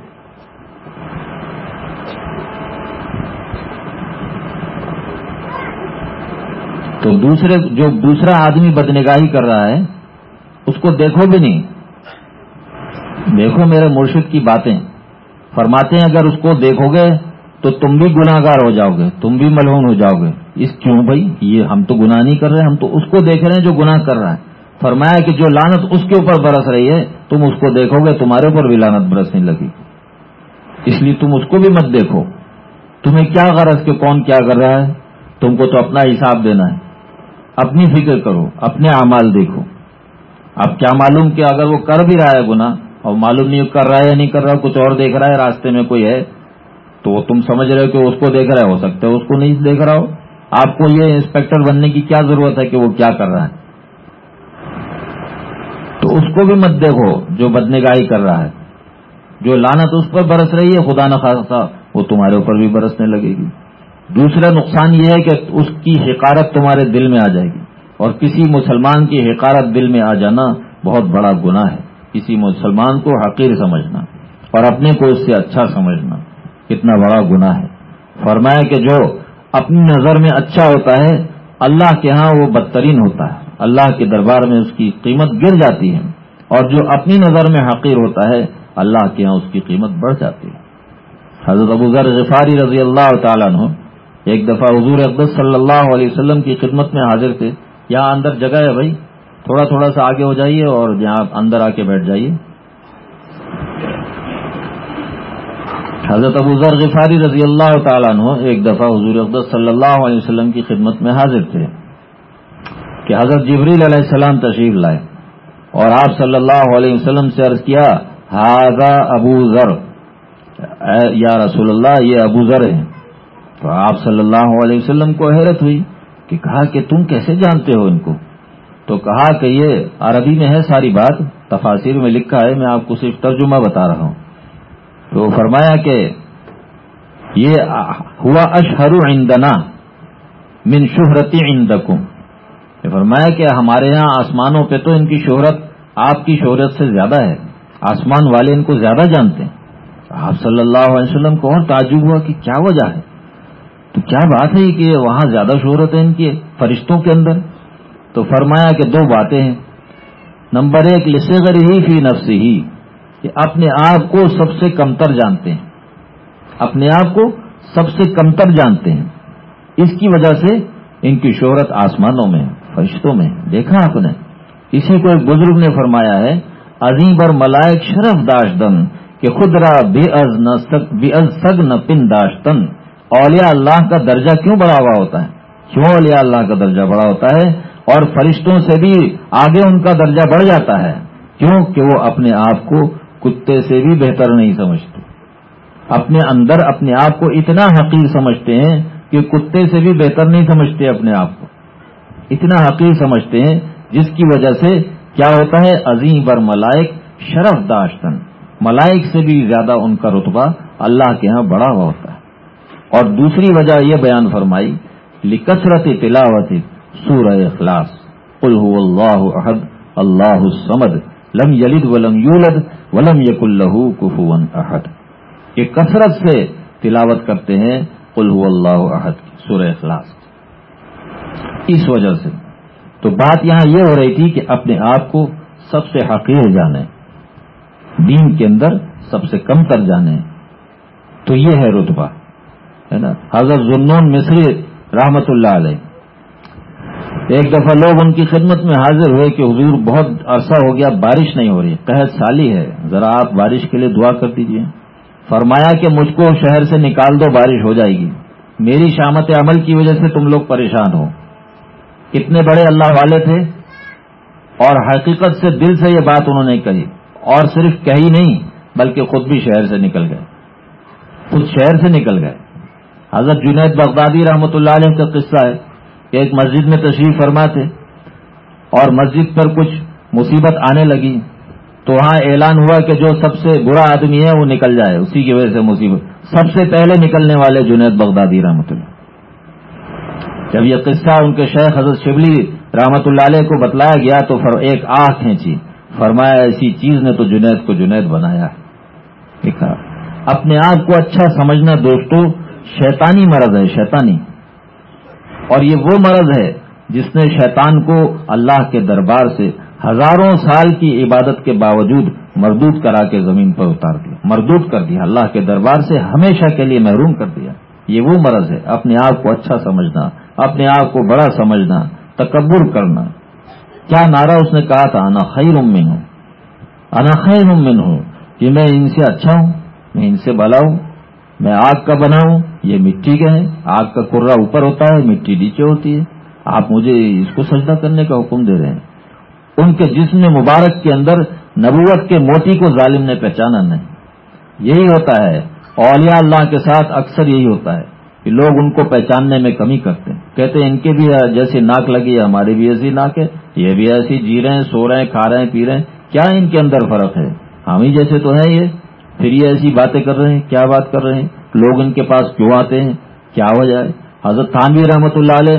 تو دوسرے جو دوسرا آدمی بدنگاہی کر رہا ہے اس کو دیکھو بھی نہیں. دیکھو میرے مرشد کی باتیں فرماتے ہیں اگر اس کو دیکھو گے تو تم بھی گناہگار ہو جاؤ گے، تم بھی ملعون ہو جاؤ گے. اس کیوں بھائی؟ یہ ہم تو گناہ نہیں کر رہے، ہم تو اس کو دیکھ رہے ہیں جو گناہ کر رہا ہے. فرمایا کہ جو لعنت اس کے اوپر برس رہی ہے تم اس کو دیکھو گے تمہارے اوپر بھی لعنت برسنے لگی. اس لیے تم اس کو بھی مت دیکھو. تمہیں کیا غرض کہ کون کیا کر رہا ہے؟ تم کو تو اپنا حساب دینا ہے. اپنی فکر کرو، اپنے اعمال دیکھو. اب کیا معلوم کہ اگر وہ کر بھی رہا ہے گناہ اور معلوم نہیں کر رہا ہے یا نہیں کر رہا، کچھ اور دیکھ رہا ہے، راستے میں کوئی ہے تو وہ تم سمجھ رہے ہو کہ اس کو دیکھ رہا ہے، ہو سکتا ہے اس کو نہیں دیکھ رہا ہو. آپ کو یہ انسپیکٹر بننے کی کیا ضرورت ہے کہ وہ کیا کر رہا ہے؟ تو اس کو بھی مت دیکھو جو بدنگاہی کر رہا ہے. جو لعنت اس پر برس رہی ہے خدا نخواستہ وہ تمہارے اوپر بھی برسنے لگے گی. دوسرا نقصان یہ ہے کہ اس کی حقارت تمہارے دل میں آ جائے گی، اور کسی مسلمان کی حقارت دل میں آ جانا بہت بڑا گناہ ہے. کسی مسلمان کو حقیر سمجھنا اور اپنے کو اس سے اچھا سمجھنا کتنا بڑا گناہ ہے. فرمایا کہ جو اپنی نظر میں اچھا ہوتا ہے اللہ کے ہاں وہ بدترین ہوتا ہے، اللہ کے دربار میں اس کی قیمت گر جاتی ہے. اور جو اپنی نظر میں حقیر ہوتا ہے اللہ کے ہاں اس کی قیمت بڑھ جاتی ہے. حضرت ابو ذر غفاری رضی اللہ تعالیٰ عنہ ایک دفعہ حضور اقدس صلی اللہ علیہ وسلم کی خدمت میں حاضر تھے. یہاں اندر جگہ ہے بھائی، تھوڑا تھوڑا سا آگے ہو جائیے اور یہاں اندر آ کے بیٹھ جائیے. حضرت ابو ذر غفاری رضی اللہ تعالیٰ عنہ ایک دفعہ حضور اقدس صلی اللہ علیہ وسلم کی خدمت میں حاضر تھے کہ حضرت جبریل علیہ السلام تشریف لائے اور آپ صلی اللہ علیہ وسلم سے عرض کیا ھذا ابو ذر، یا رسول اللہ یہ ابو ذر ہیں. تو آپ صلی اللہ علیہ وسلم کو حیرت ہوئی کہ کہا کہ تم کیسے جانتے ہو ان کو؟ تو کہا کہ یہ عربی میں ہے ساری بات، تفاسیر میں لکھا ہے، میں آپ کو صرف ترجمہ بتا رہا ہوں. تو فرمایا کہ یہ ہوا اشہر عندنا من شہرتی عندکم. فرمایا کہ ہمارے ہاں آسمانوں پہ تو ان کی شہرت آپ کی شہرت سے زیادہ ہے، آسمان والے ان کو زیادہ جانتے ہیں. آپ صلی اللہ علیہ وسلم کو اور تعجب ہوا کہ کیا وجہ ہے، تو کیا بات ہے کہ وہاں زیادہ شہرت ہے ان کی فرشتوں کے اندر؟ تو فرمایا کہ دو باتیں ہیں. نمبر ایک لصغر ہی فی نفسہ ہی، کہ اپنے آپ کو سب سے کمتر جانتے ہیں، اپنے آپ کو سب سے کمتر جانتے ہیں، اس کی وجہ سے ان کی شہرت آسمانوں میں فرشتوں میں. دیکھا آپ نے؟ اسی کو ایک بزرگ نے فرمایا ہے عظیم بر ملائک شرف داشتن کہ خود را بے از بے از سگ نہ پن داشتن. اولیاء اللہ کا درجہ کیوں بڑا ہوا ہوتا ہے؟ کیوں اولیاء اللہ کا درجہ بڑا ہوتا ہے اور فرشتوں سے بھی آگے ان کا درجہ بڑھ جاتا ہے؟ کیوں کہ وہ اپنے آپ کو کتے سے بھی بہتر نہیں سمجھتے، اپنے اندر اپنے آپ کو اتنا حقیر سمجھتے ہیں کہ کتے سے بھی بہتر نہیں سمجھتے اپنے آپ کو، اتنا حقیر سمجھتے ہیں، جس کی وجہ سے کیا ہوتا ہے عظیم بر ملائک شرف داشتن، ملائک سے بھی زیادہ ان کا رتبہ اللہ کے ہاں بڑا ہوا ہوتا ہے. اور دوسری وجہ یہ بیان فرمائی لکثرت تلاوت سورہ اخلاص قل هو اللہ احد اللہ الصمد لم یلد ولم یولد ولم یکن لہ کفوا احد. کہ کثرت سے تلاوت کرتے ہیں قل هو اللہ احد سورہ اخلاص. اس وجہ سے تو بات یہاں یہ ہو رہی تھی کہ اپنے آپ کو سب سے حقیر جانے، دین کے اندر سب سے کم تر جانے، تو یہ ہے رتبہ، ہے نا. حضرت ذوالنون مصری رحمت اللہ علیہ ایک دفعہ لوگ ان کی خدمت میں حاضر ہوئے کہ حضور بہت عرصہ ہو گیا بارش نہیں ہو رہی، قحط سالی ہے، ذرا آپ بارش کے لیے دعا کر دیجئے. فرمایا کہ مجھ کو شہر سے نکال دو، بارش ہو جائے گی، میری شامت عمل کی وجہ سے تم لوگ پریشان ہو. کتنے بڑے اللہ والے تھے، اور حقیقت سے دل سے یہ بات انہوں نے کہی، اور صرف کہی نہیں بلکہ خود بھی شہر سے نکل گئے، خود شہر سے نکل گئے۔ حضرت جنید بغدادی رحمۃ اللہ علیہ کا قصہ ہے کہ ایک مسجد میں تشریف فرما تھے اور مسجد پر کچھ مصیبت آنے لگی تو وہاں اعلان ہوا کہ جو سب سے برا آدمی ہے وہ نکل جائے، اسی کی وجہ سے مصیبت۔ سب سے پہلے نکلنے والے جنید بغدادی رحمۃ اللہ۔ جب یہ قصہ ان کے شیخ حضرت شبلی رحمۃ اللہ علیہ کو بتلایا گیا تو ایک آہ کھینچی، فرمایا ایسی چیز نے تو جنید کو جنید بنایا ہے۔ لکھا اپنے آپ کو اچھا سمجھنا دوستو شیطانی مرض ہے، شیطانی، اور یہ وہ مرض ہے جس نے شیطان کو اللہ کے دربار سے ہزاروں سال کی عبادت کے باوجود مردود کرا کے زمین پر اتار دیا، مردود کر دیا، اللہ کے دربار سے ہمیشہ کے لیے محروم کر دیا۔ یہ وہ مرض ہے، اپنے آپ کو اچھا سمجھنا، اپنے آپ کو بڑا سمجھنا، تکبر کرنا۔ کیا نعرہ اس نے کہا تھا، انا خیر منہ، انا خیر منہ، کہ میں ان سے اچھا ہوں، میں ان سے بھلا ہوں، میں آگ کا بنا ہوں، یہ مٹی کے ہیں، آگ کا کرہ اوپر ہوتا ہے، مٹی نیچے ہوتی ہے، آپ مجھے اس کو سجدہ کرنے کا حکم دے رہے ہیں۔ ان کے جسم مبارک کے اندر نبوت کے موتی کو ظالم نے پہچانا نہیں۔ یہی ہوتا ہے اولیاء اللہ کے ساتھ، اکثر یہی ہوتا ہے کہ لوگ ان کو پہچاننے میں کمی کرتے ہیں، کہتے ہیں ان کے بھی جیسی ناک لگی ہے، ہماری بھی ایسی ناک ہے، یہ بھی ایسی جی رہے ہیں، سو رہے ہیں، کھا رہے ہیں، پی رہے ہیں، کیا ان کے اندر فرق ہے، ہم ہی جیسے تو ہیں یہ، پھر یہ ایسی باتیں کر رہے ہیں، کیا بات کر رہے ہیں، لوگ ان کے پاس کیوں آتے ہیں، کیا وجہ ہے۔ حضرت تھانوی رحمۃ اللہ علیہ،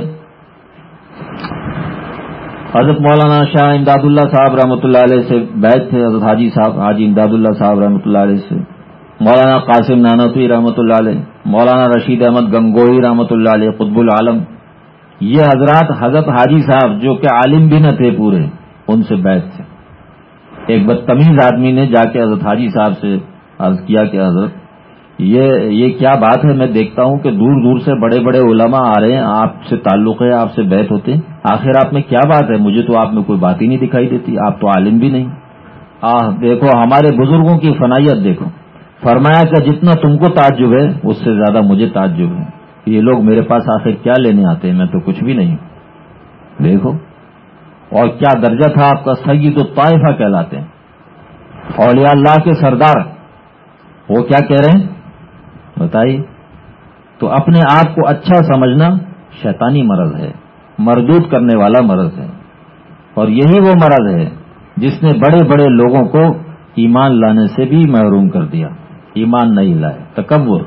حضرت مولانا شاہ امداد اللہ صاحب رحمۃ اللہ علیہ سے بیعت تھے، حضرت حاجی صاحب حاجی امداد اللہ صاحب رحمۃ اللہ علیہ سے، مولانا قاسم نانوتوی رحمۃ اللہ علیہ، مولانا رشید احمد گنگوئی رحمۃ اللہ علیہ قطب العالم، یہ حضرات حضرت حاجی صاحب جو کہ عالم بھی نہ تھے پورے، ان سے بیعت تھے۔ ایک بدتمیز آدمی نے جا کے حضرت حاجی صاحب سے عرض کیا کہ حضرت یہ یہ کیا بات ہے، میں دیکھتا ہوں کہ دور دور سے بڑے بڑے علماء آ رہے ہیں، آپ سے تعلق ہے، آپ سے بیعت ہوتے ہیں، آخر آپ میں کیا بات ہے، مجھے تو آپ میں کوئی بات ہی نہیں دکھائی دیتی، آپ تو عالم بھی نہیں۔ آہ دیکھو ہمارے بزرگوں کی فنائیت دیکھو، فرمایا کہ جتنا تم کو تعجب ہے اس سے زیادہ مجھے تعجب ہے، یہ لوگ میرے پاس آخر کیا لینے آتے ہیں، میں تو کچھ بھی نہیں ہوں۔ دیکھو اور کیا درجہ تھا آپ کا، سید الطائفہ کہلاتے ہیں، اولیاء اللہ کے سردار، وہ کیا کہہ رہے ہیں بتائیے۔ تو اپنے آپ کو اچھا سمجھنا شیطانی مرض ہے، مردود کرنے والا مرض ہے، اور یہی وہ مرض ہے جس نے بڑے بڑے لوگوں کو ایمان لانے سے بھی محروم کر دیا، ایمان نہیں لائے، تکبر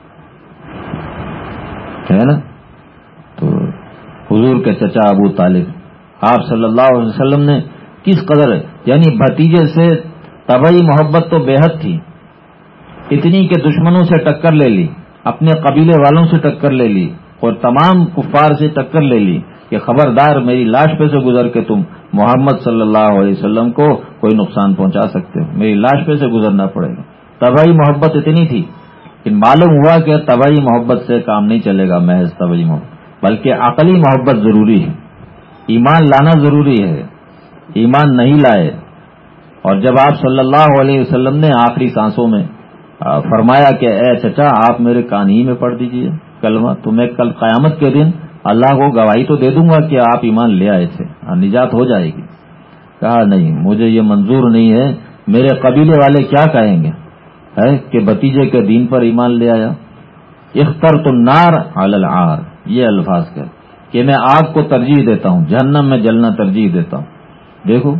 ہے نا۔ تو حضور کے چچا ابو طالب، آپ صلی اللہ علیہ وسلم نے کس قدر، یعنی بھتیجے سے طبعی محبت تو بے حد تھی، اتنی کہ دشمنوں سے ٹکر لے لی، اپنے قبیلے والوں سے ٹکر لے لی، اور تمام کفار سے ٹکر لے لی کہ خبردار میری لاش پہ سے گزر کے تم محمد صلی اللہ علیہ وسلم کو کوئی نقصان پہنچا سکتے ہو، میری لاش پہ سے گزرنا پڑے گا۔ طبعی محبت اتنی تھی کہ معلوم ہوا کہ طبعی محبت سے کام نہیں چلے گا، محض طبعی محبت، بلکہ عقلی محبت ضروری ہے، ایمان لانا ضروری ہے، ایمان نہیں لائے۔ اور جب آپ صلی اللہ علیہ وسلم نے آخری سانسوں میں فرمایا کہ اے چچا آپ میرے کان ہی میں پڑھ دیجئے کلمہ، تو میں کل قیامت کے دن اللہ کو گواہی تو دے دوں گا کہ آپ ایمان لے آئے تھے، نجات ہو جائے گی۔ کہا نہیں، مجھے یہ منظور نہیں ہے، میرے قبیلے والے کیا کہیں گے ہے کہ بھتیجے کے دین پر ایمان لے آیا۔ اخترت النار علی العار، یہ الفاظ کہ کہ میں آگ کو ترجیح دیتا ہوں، جہنم میں جلنا ترجیح دیتا ہوں۔ دیکھو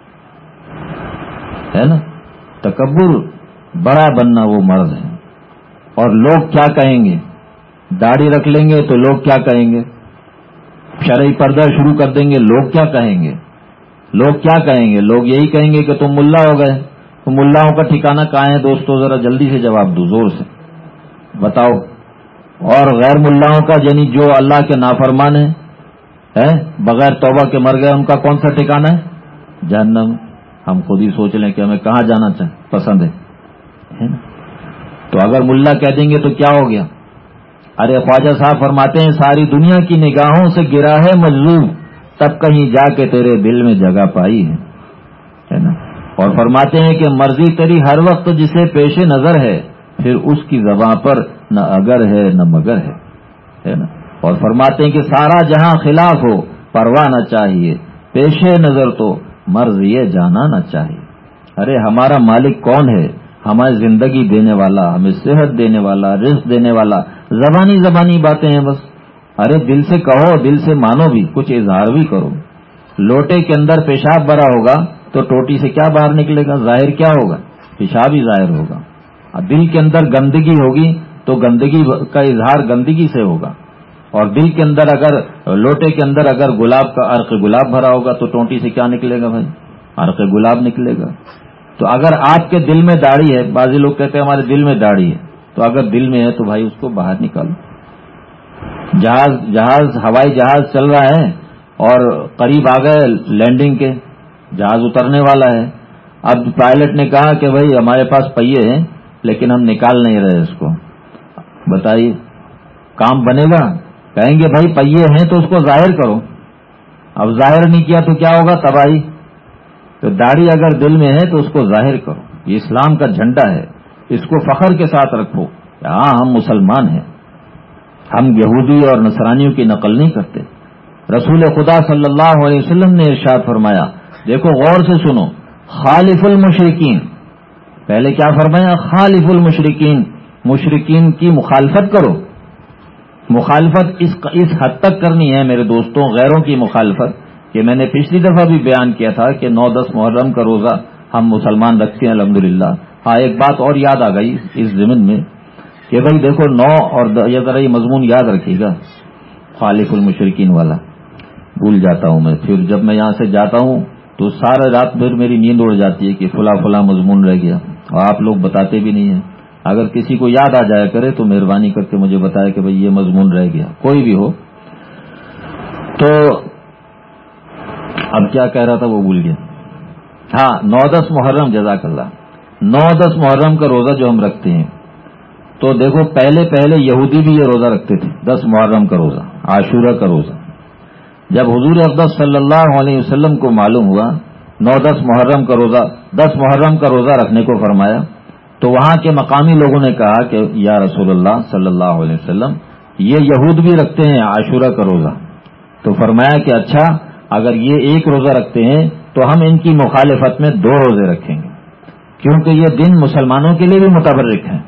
ہے نا، تکبر بڑا بننا وہ مرض ہے۔ اور لوگ کیا کہیں گے، داڑھی رکھ لیں گے تو لوگ کیا کہیں گے، شرعی پردہ شروع کر دیں گے، لوگ کیا کہیں گے، لوگ کیا کہیں گے، لوگ یہی کہیں گے کہ تم ملا ہو گئے۔ تو ملاؤں کا ٹھکانہ کہاں ہے دوستو، ذرا جلدی سے جواب دو، زور سے بتاؤ۔ اور غیر ملاؤں کا، یعنی جو اللہ کے نافرمان ہیں، بغیر توبہ کے مر گئے، ان کا کون سا ٹھکانہ ہے، جہنم۔ ہم خود ہی سوچ لیں کہ ہمیں کہاں جانا پسند ہے۔ تو اگر ملا کہہ دیں گے تو کیا ہو گیا، ارے خواجہ صاحب فرماتے ہیں ساری دنیا کی نگاہوں سے گرا ہے مجذوب، تب کہیں جا کے تیرے دل میں جگہ پائی ہے نا۔ اور فرماتے ہیں کہ مرضی تیری ہر وقت جسے پیش نظر ہے، پھر اس کی زباں پر نہ اگر ہے نہ مگر ہے نا۔ اور فرماتے ہیں کہ سارا جہاں خلاف ہو پرواہ نہ چاہیے، پیش نظر تو مرض یہ جانا نہ چاہے. ارے ہمارا مالک کون ہے؟ ہماری زندگی دینے والا، ہمیں صحت دینے والا، رزق دینے والا. زبانی زبانی باتیں ہیں بس. ارے دل سے کہو، دل سے مانو بھی، کچھ اظہار بھی کرو. لوٹے کے اندر پیشاب بھرا ہوگا تو ٹوٹی سے کیا باہر نکلے گا؟ ظاہر کیا ہوگا؟ پیشاب ہی ظاہر ہوگا. دل کے اندر گندگی ہوگی تو گندگی کا اظہار گندگی سے ہوگا. اور دل کے اندر اگر لوٹے کے اندر اگر گلاب کا عرق گلاب بھرا ہوگا تو ٹوٹی سے کیا نکلے گا بھائی؟ عرق گلاب نکلے گا. تو اگر آپ کے دل میں داڑھی ہے، بعضی لوگ کہتے ہیں ہمارے دل میں داڑھی ہے، تو اگر دل میں ہے تو بھائی اس کو باہر نکالو. جہاز جہاز ہوائی جہاز چل رہا ہے اور قریب آ گئے لینڈنگ کے، جہاز اترنے والا ہے. اب پائلٹ نے کہا کہ بھائی ہمارے پاس پہیے ہیں لیکن ہم نکال نہیں رہے اس کو. بتائیے کام بنے گا؟ کہیں گے بھائی پہیے ہیں تو اس کو ظاہر کرو. اب ظاہر نہیں کیا تو کیا ہوگا؟ تباہی. تو داڑھی اگر دل میں ہے تو اس کو ظاہر کرو. یہ اسلام کا جھنڈا ہے، اس کو فخر کے ساتھ رکھو. ہاں ہم مسلمان ہیں، ہم یہودی اور نصرانیوں کی نقل نہیں کرتے. رسول خدا صلی اللہ علیہ وسلم نے ارشاد فرمایا، دیکھو غور سے سنو، خالف المشرکین. پہلے کیا فرمایا؟ خالف المشرکین، مشرکین کی مخالفت کرو. مخالفت اس اس حد تک کرنی ہے میرے دوستوں، غیروں کی مخالفت، کہ میں نے پچھلی دفعہ بھی بیان کیا تھا کہ نو دس محرم کا روزہ ہم مسلمان رکھتے ہیں الحمدللہ. ہاں ایک بات اور یاد آ گئی اس ضمن میں کہ بھائی دیکھو نو اور یہ ذرا یہ مضمون یاد رکھیے گا، خالف المشرکین والا. بھول جاتا ہوں میں، پھر جب میں یہاں سے جاتا ہوں تو سارے رات بھر میری نیند اڑ جاتی ہے کہ فلاں فلاں مضمون رہ گیا، اور آپ لوگ بتاتے بھی نہیں ہیں. اگر کسی کو یاد آ جایا کرے تو مہربانی کر کے مجھے بتائے کہ بھئی یہ مضمون رہ گیا، کوئی بھی ہو. تو اب کیا کہہ رہا تھا وہ بھول گیا. ہاں نو دس محرم، جزاک اللہ. نو دس محرم کا روزہ جو ہم رکھتے ہیں تو دیکھو پہلے پہلے یہودی بھی یہ روزہ رکھتے تھے، دس محرم کا روزہ، عاشورہ کا روزہ. جب حضور اقدس صلی اللہ علیہ وسلم کو معلوم ہوا نو دس محرم کا روزہ، دس محرم کا روزہ رکھنے کو فرمایا، تو وہاں کے مقامی لوگوں نے کہا کہ یا رسول اللہ صلی اللہ علیہ وسلم یہ یہود بھی رکھتے ہیں عاشورہ کا روزہ. تو فرمایا کہ اچھا اگر یہ ایک روزہ رکھتے ہیں تو ہم ان کی مخالفت میں دو روزے رکھیں گے، کیونکہ یہ دن مسلمانوں کے لیے بھی متبرک ہے.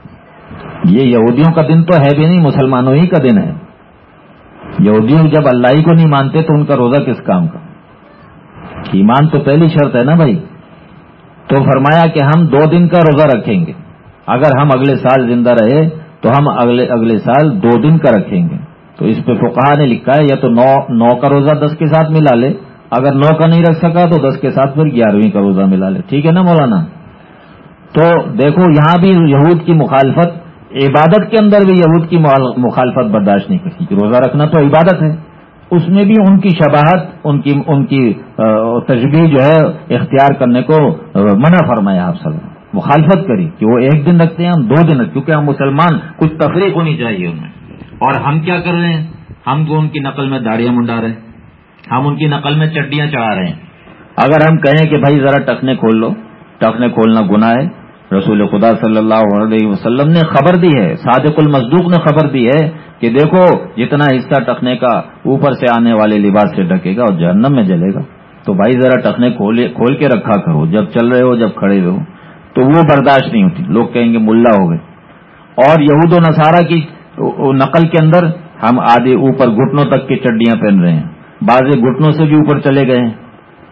یہ یہودیوں کا دن تو ہے بھی نہیں، مسلمانوں ہی کا دن ہے. یہودیوں جب اللہ ہی کو نہیں مانتے تو ان کا روزہ کس کام کا؟ ایمان تو پہلی شرط ہے نا بھائی. تو فرمایا کہ ہم دو دن کا روزہ رکھیں گے، اگر ہم اگلے سال زندہ رہے تو ہم اگلے اگلے سال دو دن کا رکھیں گے. تو اس پہ فقہا نے لکھا ہے یا تو نو نو کا روزہ دس کے ساتھ ملا لے، اگر نو کا نہیں رکھ سکا تو دس کے ساتھ پھر گیارہویں کا روزہ ملا لے. ٹھیک ہے نا مولانا؟ تو دیکھو یہاں بھی یہود کی مخالفت، عبادت کے اندر بھی یہود کی مخالفت برداشت نہیں کرتی. روزہ رکھنا تو عبادت ہے، اس میں بھی ان کی شباہت، ان کی ان کی تشبیہ جو ہے اختیار کرنے کو منع فرمایا آپ صلی اللہ علیہ وسلم. مخالفت کری کہ وہ ایک دن رکھتے ہیں ہم دو دن رکھتے، کیونکہ ہم مسلمان، کچھ تفریق ہونی چاہیے ان میں. اور ہم کیا کر رہے ہیں؟ ہم تو ان کی نقل میں داڑیاں منڈا رہے ہیں، ہم ان کی نقل میں چڈیاں چڑھا رہے ہیں. اگر ہم کہیں کہ بھائی ذرا ٹخنے کھول لو، ٹخنے کھولنا گناہ ہے. رسول خدا صلی اللہ علیہ وسلم نے خبر دی ہے، صادق المصدوق نے خبر دی ہے کہ دیکھو جتنا حصہ ٹخنے کا اوپر سے آنے والے لباس سے ڈھکے گا اور جہنم میں جلے گا. تو بھائی ذرا ٹخنے کھول کے رکھا کرو، جب چل رہے ہو جب کھڑے ہوئے ہو. تو وہ برداشت نہیں ہوتی، لوگ کہیں گے ملا ہو گئے. اور یہود و نصارہ کی نقل کے اندر ہم آدھے اوپر گھٹنوں تک کی چڈیاں پہن رہے ہیں، بعض گھٹنوں سے بھی اوپر چلے گئے ہیں.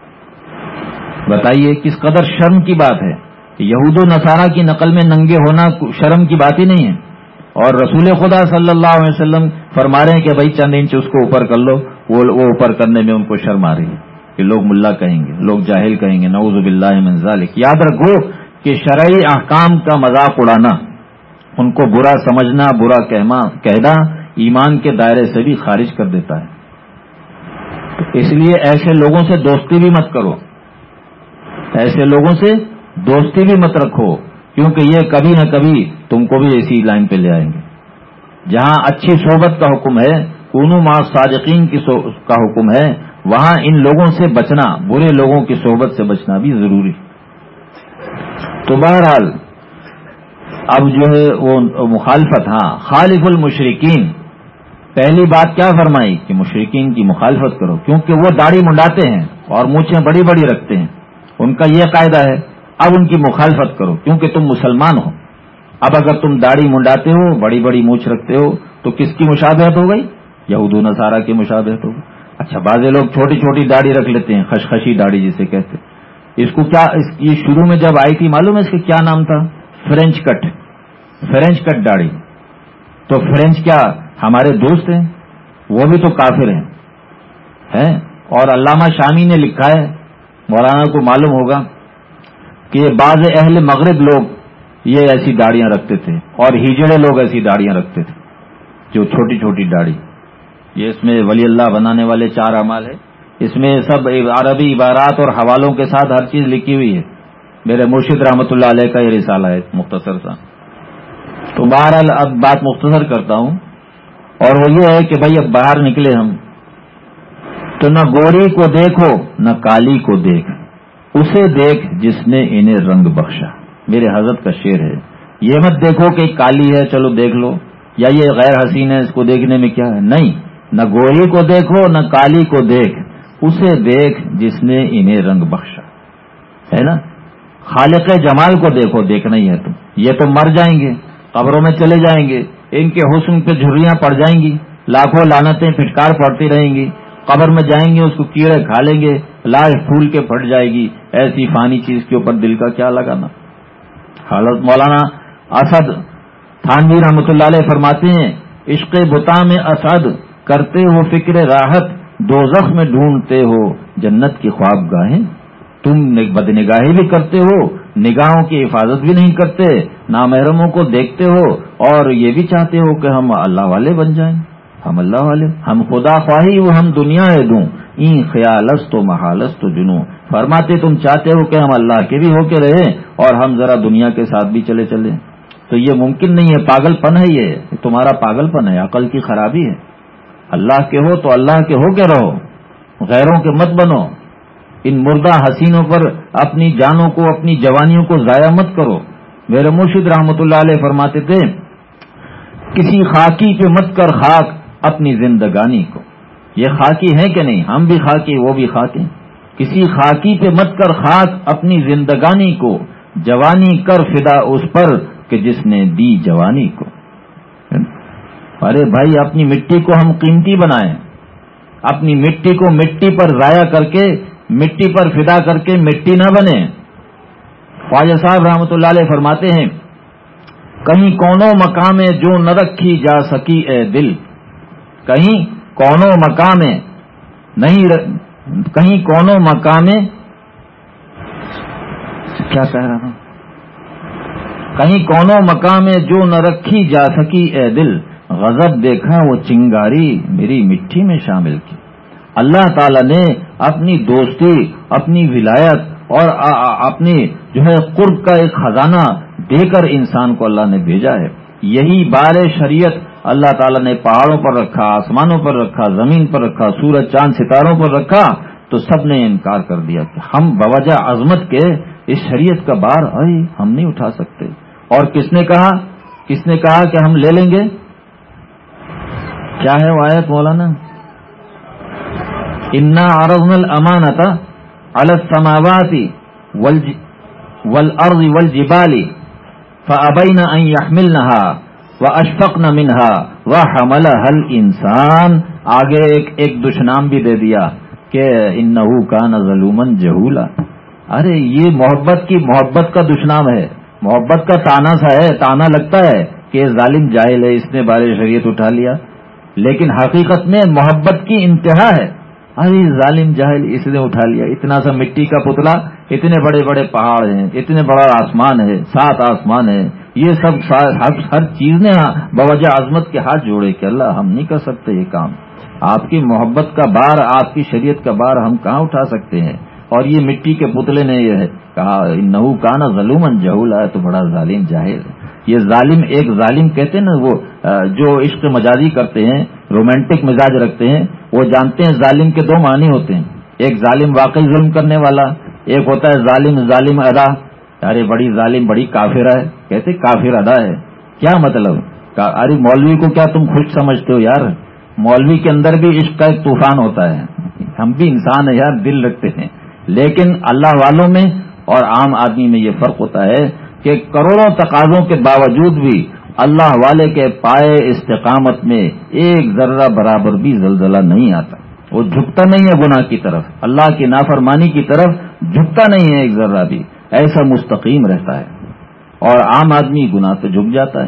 بتائیے کس قدر شرم کی بات ہے. یہود و نصارہ کی نقل میں ننگے ہونا شرم کی بات ہی نہیں ہے. اور رسول خدا صلی اللہ علیہ وسلم فرما رہے ہیں کہ بھائی چند انچ اس کو اوپر کر لو. وہ اوپر کرنے میں ان کو شرم آ رہی ہے کہ لوگ ملا کہیں گے، لوگ جاہل کہیں گے، نعوذ باللہ من ذالک. یاد رکھو کہ شرعی احکام کا مذاق اڑانا، ان کو برا سمجھنا، برا کہنا ایمان کے دائرے سے بھی خارج کر دیتا ہے. اس لیے ایسے لوگوں سے دوستی بھی مت کرو، ایسے لوگوں سے دوستی بھی مت رکھو، کیونکہ یہ کبھی نہ کبھی تم کو بھی اسی لائن پہ لے آئیں گے. جہاں اچھی صحبت کا حکم ہے، کونوا مع الصادقین کی کا حکم ہے، وہاں ان لوگوں سے بچنا، برے لوگوں کی صحبت سے بچنا بھی ضروری. تو بہرحال اب جو ہے وہ مخالفت، ہاں خالف المشرکین. پہلی بات کیا فرمائی کہ مشرکین کی مخالفت کرو، کیونکہ وہ داڑھی منڈاتے ہیں اور مونچھیں بڑی بڑی رکھتے ہیں، ان کا یہ قاعدہ ہے. اب ان کی مخالفت کرو کیونکہ تم مسلمان ہو. اب اگر تم داڑھی منڈاتے ہو، بڑی بڑی مونچھ رکھتے ہو، تو کس کی مشابہت ہو گئی؟ یہود و نصارہ کی مشابہت ہو گئی. اچھا، بعض لوگ چھوٹی چھوٹی داڑھی رکھ لیتے ہیں، خشخشی داڑھی جسے کہتے ہیں. اس کو کیا اس یہ شروع میں جب آئی تھی معلوم ہے اس کا کیا نام تھا؟ French cut. فرینچ کٹ داڑھی. تو فرینچ کیا ہمارے دوست ہیں؟ وہ بھی تو کافر ہیں ہیں اور علامہ شامی نے لکھا ہے، مولانا کو معلوم ہوگا کہ بعض اہل مغرب لوگ یہ ایسی داڑیاں رکھتے تھے اور ہجڑے لوگ ایسی داڑیاں رکھتے تھے جو چھوٹی چھوٹی داڑھی. یہ اس میں ولی اللہ بنانے والے چار اعمال ہے، اس میں سب عربی عبارات اور حوالوں کے ساتھ ہر چیز لکھی ہوئی ہے. میرے مرشد رحمۃ اللہ علیہ کا یہ رسالہ ہے مختصر سا. تو بہرحال اب بات مختصر کرتا ہوں، اور وہ یہ ہے کہ بھائی اب باہر نکلے ہم تو نہ گوری کو دیکھو نہ کالی کو دیکھ، اسے دیکھ جس نے انہیں رنگ بخشا. میرے حضرت کا شعر ہے. یہ مت دیکھو کہ کالی ہے چلو دیکھ لو، یا یہ غیر حسین ہے اس کو دیکھنے میں کیا ہے. نہیں، نہ گوری کو دیکھو نہ کالی کو دیکھ، اسے دیکھ جس نے انہیں رنگ بخشا. ہے نا؟ خالق جمال کو دیکھو، دیکھنا ہی ہے تم. یہ تو مر جائیں گے، قبروں میں چلے جائیں گے، ان کے حسن پہ جھریاں پڑ جائیں گی، لاکھوں لعنتیں پھٹکار پڑتی رہیں گی. قبر میں جائیں گے اس کو کیڑے کھا لیں گے، لاش پھول کے پھٹ جائے گی. ایسی فانی چیز کے اوپر دل کا کیا لگانا. حضرت مولانا اسد تھانوی رحمۃ اللہ علیہ فرماتے ہیں، عشق بتا میں اسد کرتے ہو فکر راحت، دوزخ میں ڈھونڈتے ہو جنت کی خواب گاہیں. تم بدنگاہی بھی کرتے ہو، نگاہوں کی حفاظت بھی نہیں کرتے، نامحرموں کو دیکھتے ہو، اور یہ بھی چاہتے ہو کہ ہم اللہ والے بن جائیں. ہم اللہ والے، ہم خدا خواہی وہ ہم دنیا ہے دوں، این خیالست و محالست و جنوں. فرماتے تم چاہتے ہو کہ ہم اللہ کے بھی ہو کے رہیں اور ہم ذرا دنیا کے ساتھ بھی چلے چلیں. تو یہ ممکن نہیں ہے، پاگل پن ہے، یہ تمہارا پاگل پن ہے، عقل کی خرابی ہے. اللہ کے ہو تو اللہ کے ہو کے رہو، غیروں کے مت بنو. ان مردہ حسینوں پر اپنی جانوں کو، اپنی جوانیوں کو ضائع مت کرو. میرے مرشد رحمۃ اللہ علیہ فرماتے تھے، کسی خاکی پہ مت کر خاک اپنی زندگانی کو. یہ خاکی ہے کہ نہیں؟ ہم بھی خاکی، وہ بھی خاکی. کسی خاکی پہ مت کر خاک اپنی زندگانی کو، جوانی کر فدا اس پر کہ جس نے دی جوانی کو. ارے بھائی، اپنی مٹی کو ہم قیمتی بنائیں، اپنی مٹی کو مٹی پر ضائع کر کے، مٹی پر فدا کر کے مٹی نہ بنے. خواجہ صاحب رحمۃ اللہ علیہ فرماتے ہیں، کہیں کونوں مقام جو نہ رکھی جا سکی اے دل، کہیں کونوں مقام نہیں ر... کہیں کونوں مقام کیا کہہ رہا ہوں کہیں کونوں مقام جو نہ رکھی جا سکی اے دل، غضب دیکھا وہ چنگاری میری مٹی میں شامل کی. اللہ تعالی نے اپنی دوستی، اپنی ولایت اور اپنی جو ہے قرب کا ایک خزانہ دے کر انسان کو اللہ نے بھیجا ہے. یہی بار شریعت اللہ تعالیٰ نے پہاڑوں پر رکھا، آسمانوں پر رکھا، زمین پر رکھا، سورج چاند ستاروں پر رکھا، تو سب نے انکار کر دیا کہ ہم بوجہ عظمت کے اس شریعت کا بار آئی ہم نہیں اٹھا سکتے. اور کس نے کہا کس نے کہا کہ ہم لے لیں گے؟ کیا ہے وہ آیت مولانا؟ انا عرضنا الامانۃ علی السماوات والارض والجبال فابین ان یحملنها واشفقن منها وحملها الانسان. آگے ایک ایک دشنام بھی دے دیا کہ انه کان ظلوما جہولا. ارے یہ محبت کی محبت کا دشنام ہے، محبت کا تانا سا ہے، تانا لگتا ہے کہ ظالم جاہل ہے، اس نے بار شریعت اٹھا لیا، لیکن حقیقت میں محبت کی انتہا ہے. ارے ظالم جاہل اس نے اٹھا لیا، اتنا سا مٹی کا پتلا، اتنے بڑے بڑے پہاڑ ہیں، اتنے بڑا آسمان ہے، سات آسمان ہے، یہ سب ہر چیز نے بوجہ عظمت کے ہاتھ جوڑے کہ اللہ ہم نہیں کر سکتے یہ کام. آپ کی محبت کا بار، آپ کی شریعت کا بار ہم کہاں اٹھا سکتے ہیں؟ اور یہ مٹی کے پتلے نے یہ کہا انہو کان ظلوما جہولا، تو بڑا ظالم جاہل. یہ ظالم، ایک ظالم کہتے ہیں نا وہ جو عشق مجازی کرتے ہیں، رومانٹک مزاج رکھتے ہیں، وہ جانتے ہیں ظالم کے دو معنی ہوتے ہیں. ایک ظالم واقعی ظلم کرنے والا، ایک ہوتا ہے ظالم ظالم ادا. ارے بڑی ظالم، بڑی کافر ہے، کہتے کافر ادا ہے. کیا مطلب؟ ارے مولوی کو کیا تم خوش سمجھتے ہو یار؟ مولوی کے اندر بھی عشق کا ایک طوفان ہوتا ہے ہم بھی انسان ہیں یار، دل رکھتے ہیں، لیکن اللہ والوں میں اور عام آدمی میں یہ فرق ہوتا ہے کہ کروڑوں تقاضوں کے باوجود بھی اللہ والے کے پائے استقامت میں ایک ذرہ برابر بھی زلزلہ نہیں آتا. وہ جھکتا نہیں ہے گناہ کی طرف، اللہ کی نافرمانی کی طرف جھکتا نہیں ہے ایک ذرہ بھی، ایسا مستقیم رہتا ہے. اور عام آدمی گناہ پہ جھک جاتا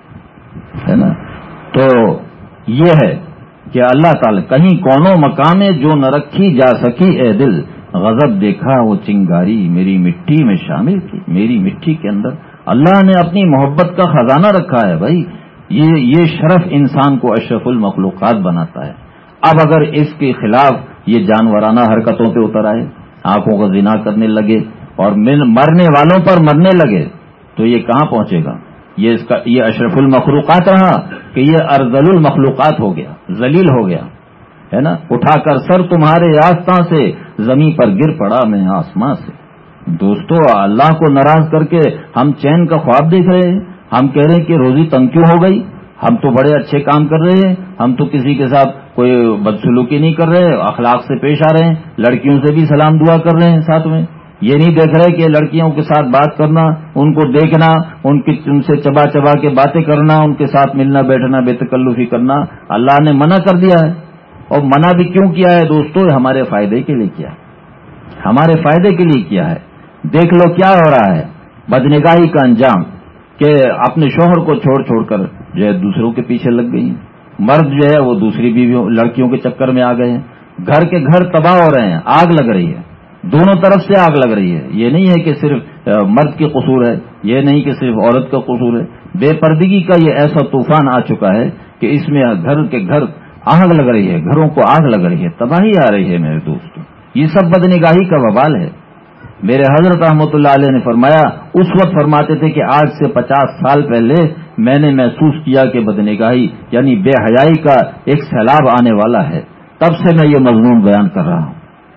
ہے نا. تو یہ ہے کہ اللہ تعالی کہیں کونوں مقام میں جو نہ رکھی جا سکی اے دل، غضب دیکھا وہ چنگاری میری مٹی میں شامل کی. میری مٹی کے اندر اللہ نے اپنی محبت کا خزانہ رکھا ہے بھائی. یہ یہ شرف انسان کو اشرف المخلوقات بناتا ہے. اب اگر اس کے خلاف یہ جانورانہ حرکتوں پہ اتر آئے، آنکھوں کا زنا کرنے لگے اور مرنے والوں پر مرنے لگے، تو یہ کہاں پہنچے گا؟ یہ اس کا یہ اشرف المخلوقات رہا کہ یہ ارذل المخلوقات ہو گیا، ذلیل ہو گیا ہے نا. اٹھا کر سر تمہارے آستاں سے زمین پر گر پڑا میں آسماں سے. دوستو اللہ کو ناراض کر کے ہم چین کا خواب دیکھ رہے ہیں، ہم کہہ رہے ہیں کہ روزی تنگ کیوں ہو گئی، ہم تو بڑے اچھے کام کر رہے ہیں، ہم تو کسی کے ساتھ کوئی بدسلوکی نہیں کر رہے، اخلاق سے پیش آ رہے ہیں، لڑکیوں سے بھی سلام دعا کر رہے ہیں ساتھ میں. یہ نہیں دیکھ رہے کہ لڑکیوں کے ساتھ بات کرنا، ان کو دیکھنا، ان کی ان سے چبا چبا کے باتیں کرنا، ان کے ساتھ ملنا بیٹھنا بے تکلفی کرنا اللہ نے منع کر دیا ہے. اور منع بھی کیوں کیا ہے دوستو؟ ہمارے فائدے کے لیے کیا ہے، ہمارے فائدے کے لیے کیا ہے. دیکھ لو کیا ہو رہا ہے، بدنگاہی کا انجام کہ اپنے شوہر کو چھوڑ چھوڑ کر جو ہے دوسروں کے پیچھے لگ گئی ہیں. مرد جو ہے وہ دوسری بیویوں لڑکیوں کے چکر میں آ گئے ہیں. گھر کے گھر تباہ ہو رہے ہیں، آگ لگ رہی ہے، دونوں طرف سے آگ لگ رہی ہے. یہ نہیں ہے کہ صرف مرد کے قصور ہے، یہ نہیں کہ صرف عورت کا قصور ہے. بے پردگی کا یہ ایسا طوفان آ چکا ہے کہ اس میں گھر کے گھر آگ لگ رہی ہے، گھروں کو آگ لگ رہی ہے، تباہی آ رہی ہے میرے دوستوں. یہ سب بدنگاہی کا وبال ہے. میرے حضرت رحمۃ اللہ علیہ نے فرمایا، اس وقت فرماتے تھے کہ آج سے پچاس سال پہلے میں نے محسوس کیا کہ بدنگاہی یعنی بے حیائی کا ایک سیلاب آنے والا ہے، تب سے میں یہ مضمون بیان کر رہا ہوں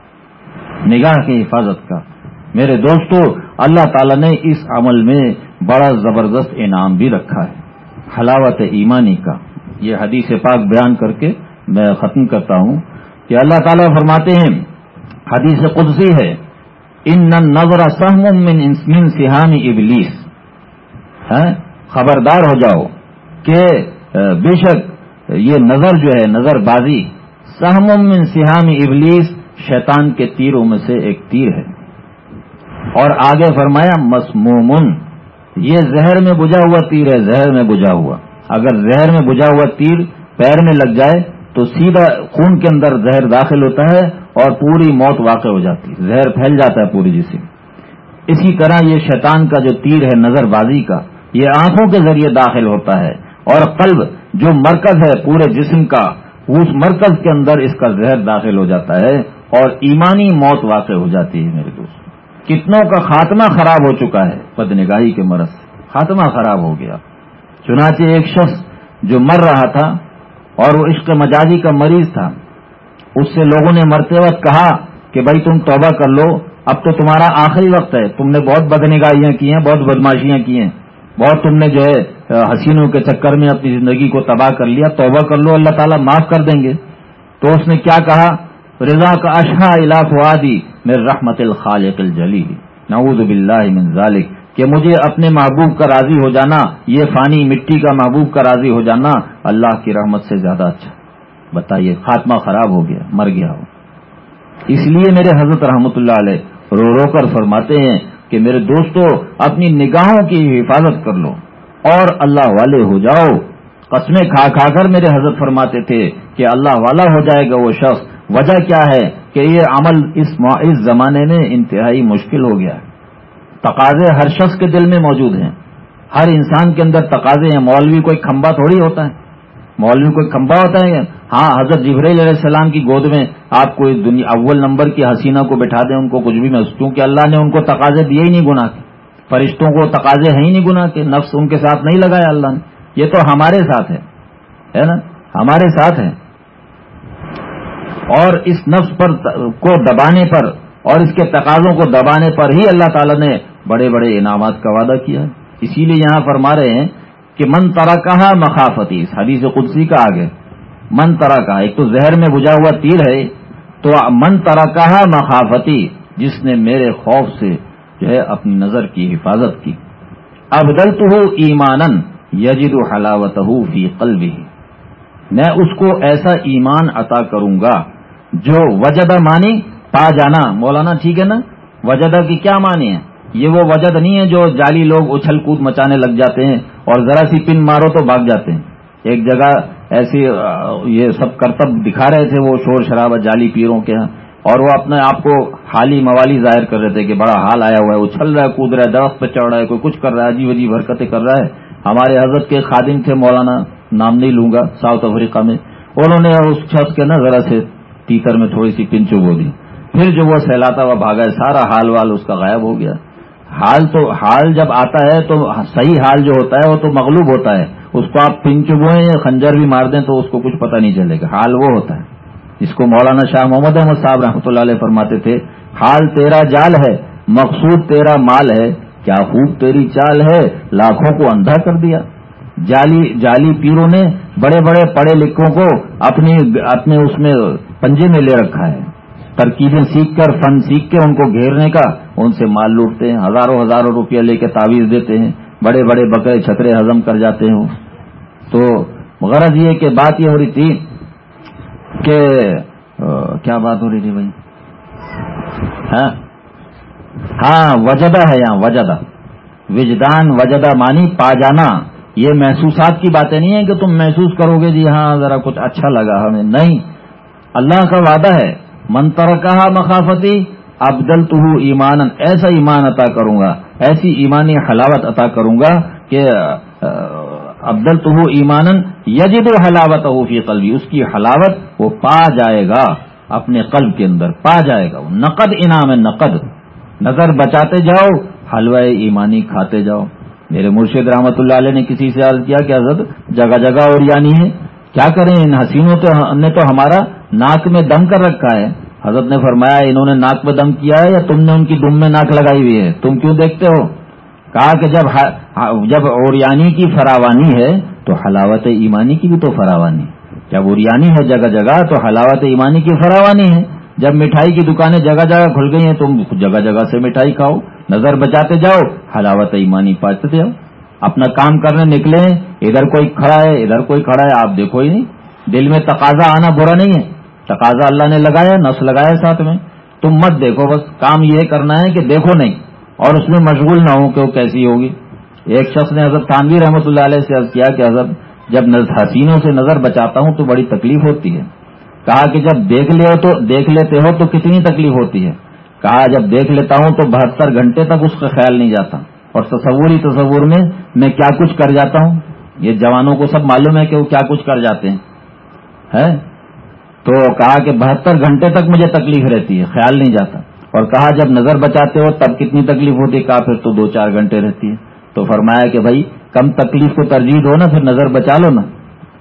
نگاہ کی حفاظت کا. میرے دوستو اللہ تعالی نے اس عمل میں بڑا زبردست انعام بھی رکھا ہے، حلاوت ایمانی کا. یہ حدیث پاک بیان کر کے میں ختم کرتا ہوں کہ اللہ تعالیٰ فرماتے ہیں، حدیث قدسی ہے، ان النظر سهم من من سهام ابلیس. خبردار ہو جاؤ کہ بے شک یہ نظر جو ہے، نظر بازی، سهم من سهام ابلیس، شیطان کے تیروں میں سے ایک تیر ہے. اور آگے فرمایا مسمومن، یہ زہر میں بجھا ہوا تیر ہے، زہر میں بجھا ہوا. اگر زہر میں بجھا ہوا تیر پیر میں لگ جائے تو سیدھا خون کے اندر زہر داخل ہوتا ہے اور پوری موت واقع ہو جاتی ہے، زہر پھیل جاتا ہے پوری جسم. اسی طرح یہ شیطان کا جو تیر ہے نظر بازی کا، یہ آنکھوں کے ذریعے داخل ہوتا ہے، اور قلب جو مرکز ہے پورے جسم کا، اس مرکز کے اندر اس کا زہر داخل ہو جاتا ہے اور ایمانی موت واقع ہو جاتی ہے. میرے دوست کتنوں کا خاتمہ خراب ہو چکا ہے بدنگاہی کے مرض سے، خاتمہ خراب ہو گیا. چنانچہ ایک شخص جو مر رہا تھا اور وہ عشق مجازی کا مریض تھا، اس سے لوگوں نے مرتے وقت کہا کہ بھائی تم توبہ کر لو، اب تو تمہارا آخری وقت ہے، تم نے بہت بدنگاہیاں کی ہیں، بہت بدماشیاں کی ہیں، بہت تم نے جو ہے حسینوں کے چکر میں اپنی زندگی کو تباہ کر لیا، توبہ کر لو، اللہ تعالیٰ معاف کر دیں گے. تو اس نے کیا کہا؟ رضا کا اشہا الی فؤادی من رحمت الخالق الجلیل، نعوذ باللہ من ذالک، کہ مجھے اپنے محبوب کا راضی ہو جانا، یہ فانی مٹی کا محبوب کا راضی ہو جانا اللہ کی رحمت سے زیادہ اچھا. بتائیے خاتمہ خراب ہو گیا، مر گیا ہو. اس لیے میرے حضرت رحمت اللہ علیہ رو رو کر فرماتے ہیں کہ میرے دوستو اپنی نگاہوں کی حفاظت کر لو اور اللہ والے ہو جاؤ. قسمیں کھا کھا کر میرے حضرت فرماتے تھے کہ اللہ والا ہو جائے گا وہ شخص. وجہ کیا ہے کہ یہ عمل اس اس زمانے میں انتہائی مشکل ہو گیا ہے. تقاضے ہر شخص کے دل میں موجود ہیں، ہر انسان کے اندر تقاضے ہیں. مولوی کوئی کھمبا تھوڑی ہوتا ہے، مولوی کوئی کھمبا ہوتا ہے. ہاں حضرت جبرائیل علیہ السلام کی گود میں آپ کوئی دنیا اول نمبر کی حسینہ کو بٹھا دیں، ان کو کچھ بھی محسوس، کیونکہ اللہ نے ان کو تقاضے دیے ہی نہیں گناہ کے. فرشتوں کو تقاضے ہیں ہی نہیں گناہ کے، نفس ان کے ساتھ نہیں لگایا اللہ نے. یہ تو ہمارے ساتھ ہے ہے نا، ہمارے ساتھ ہے. اور اس نفس پر کو دبانے پر اور اس کے تقاضوں کو دبانے پر ہی اللہ تعالیٰ نے بڑے بڑے انعامات کا وعدہ کیا ہے. اسی لیے یہاں فرما رہے ہیں کہ من ترکھا مخافتی، اس حدیث قدسی کا آگے من ترکھا، ایک تو زہر میں بجھا ہوا تیر ہے تو من ترکہا مخافتی، جس نے میرے خوف سے جو ہے اپنی نظر کی حفاظت کی، ابدلتہ ایمانا یجد حلاوتہ فی قلبہ، میں اس کو ایسا ایمان عطا کروں گا جو وجدہ مانی پا جانا. مولانا ٹھیک ہے نا؟ وجدہ کی کیا معنی ہے؟ یہ وہ وجد نہیں ہے جو جعلی لوگ اچھل کود مچانے لگ جاتے ہیں اور ذرا سی پن مارو تو بھاگ جاتے ہیں. ایک جگہ ایسی یہ سب کرتب دکھا رہے تھے وہ شور شرابہ جعلی پیروں کے ہاں، اور وہ اپنے آپ کو حالی موالی ظاہر کر رہے تھے کہ بڑا حال آیا ہوا ہے، اچھل رہا ہے، کود رہا ہے، درخت پہ چڑھ رہا ہے، کوئی کچھ کر رہا ہے، عجیب عجیب حرکتیں کر رہا ہے. ہمارے حضرت کے خادم تھے مولانا، نام نہیں لوں گا، ساؤتھ افریقہ میں، انہوں نے اس شخص کے نا ذرا سے تیتر میں تھوڑی سی پن چبو دی. پھر جو وہ سہلاتا ہوا بھاگا ہے، سارا حال وال اس کا غائب ہو گیا. حال تو حال جب آتا ہے تو صحیح حال جو ہوتا ہے وہ تو مغلوب ہوتا ہے، اس کو آپ پن چبوئیں یا خنجر بھی مار دیں تو اس کو کچھ پتہ نہیں چلے گا. حال وہ ہوتا ہے جس کو مولانا شاہ محمد احمد صاحب رحمۃ اللہ علیہ فرماتے تھے، حال تیرا جال ہے، مقصود تیرا مال ہے، کیا خوب تیری چال ہے، لاکھوں کو اندھا کر دیا. جعلی جعلی پیروں نے بڑے بڑے پڑھے لکھوں کو اپنی اپنے اس میں پنجے میں لے رکھا ہے، ترکیبیں سیکھ کر، فن سیکھ کے ان کو گھیرنے کا، ان سے مال لوٹتے ہیں، ہزاروں ہزاروں روپیہ لے کے تعویذ دیتے ہیں، بڑے بڑے بکرے چھکرے ہضم کر جاتے ہیں. تو غرض یہ کہ بات یہ ہو رہی تھی کہ کیا بات ہو رہی تھی بھائی؟ ہاں ہاں وجدہ ہے یہاں، وجدہ وجدان، وجدہ مانی پا جانا. یہ محسوسات کی باتیں نہیں ہیں کہ تم محسوس کرو گے جی ہاں ذرا کچھ اچھا لگا ہمیں، نہیں. اللہ کا وعدہ ہے، من ترکہا مخافتی ابدلتہ ایمانا، ایسا ایمان عطا کروں گا، ایسی ایمانی حلاوت عطا کروں گا کہ ابدلتہ ایمانا یجد حلاوتہ فی قلبی، اس کی حلاوت وہ پا جائے گا اپنے قلب کے اندر، پا جائے گا. نقد انعام ہے، نقد. نظر بچاتے جاؤ، حلوہ ایمانی کھاتے جاؤ. میرے مرشد رحمت اللہ علیہ نے کسی سے عرض کیا کہ حضرت جگہ جگہ اور یعنی ہے، کیا کریں ان حسینوں نے تو ہمارا ناک میں دم کر رکھا ہے. حضرت نے فرمایا انہوں نے ناک میں دم کیا ہے یا تم نے ان کی دم میں ناک لگائی ہوئی ہے، تم کیوں دیکھتے ہو؟ کہا کہ جب جب اوریانی کی فراوانی ہے تو حلاوت ایمانی کی بھی تو فراوانی. جب اوریانی ہے جگہ جگہ تو حلاوت ایمانی کی فراوانی ہے. جب مٹھائی کی دکانیں جگہ جگہ کھل گئی ہیں تم جگہ جگہ سے مٹھائی کھاؤ، نظر بچاتے جاؤ، حلاوت ایمانی پاتے جاؤ. اپنا کام کرنے نکلے، ادھر کوئی کھڑا ہے ادھر کوئی کھڑا ہے، آپ دیکھو ہی نہیں. دل میں تقاضا آنا برا نہیں ہے، تقاضا اللہ نے لگایا، نس لگایا ساتھ میں، تم مت دیکھو، بس کام یہ کرنا ہے کہ دیکھو نہیں اور اس میں مشغول نہ ہو کہ وہ کیسی ہوگی. ایک شخص نے حضرت تھانوی رحمۃ اللہ علیہ سے عرض کیا کہ حضرت جب حسینوں سے نظر بچاتا ہوں تو بڑی تکلیف ہوتی ہے. کہا کہ جب دیکھ لے تو دیکھ لیتے ہو تو کتنی تکلیف ہوتی ہے. کہا جب دیکھ لیتا ہوں تو بہتر گھنٹے تک اس کا خیال نہیں جاتا، اور تصوری تصور میں میں کیا کچھ کر جاتا ہوں. یہ جوانوں کو سب معلوم ہے کہ وہ کیا کچھ کر جاتے ہیں ہے. تو کہا کہ بہتر گھنٹے تک مجھے تکلیف رہتی ہے، خیال نہیں جاتا. اور کہا جب نظر بچاتے ہو تب کتنی تکلیف ہوتی ہے؟ کہا پھر تو دو چار گھنٹے رہتی ہے. تو فرمایا کہ بھائی کم تکلیف کو ترجیح دو نا، پھر نظر بچا لو نا،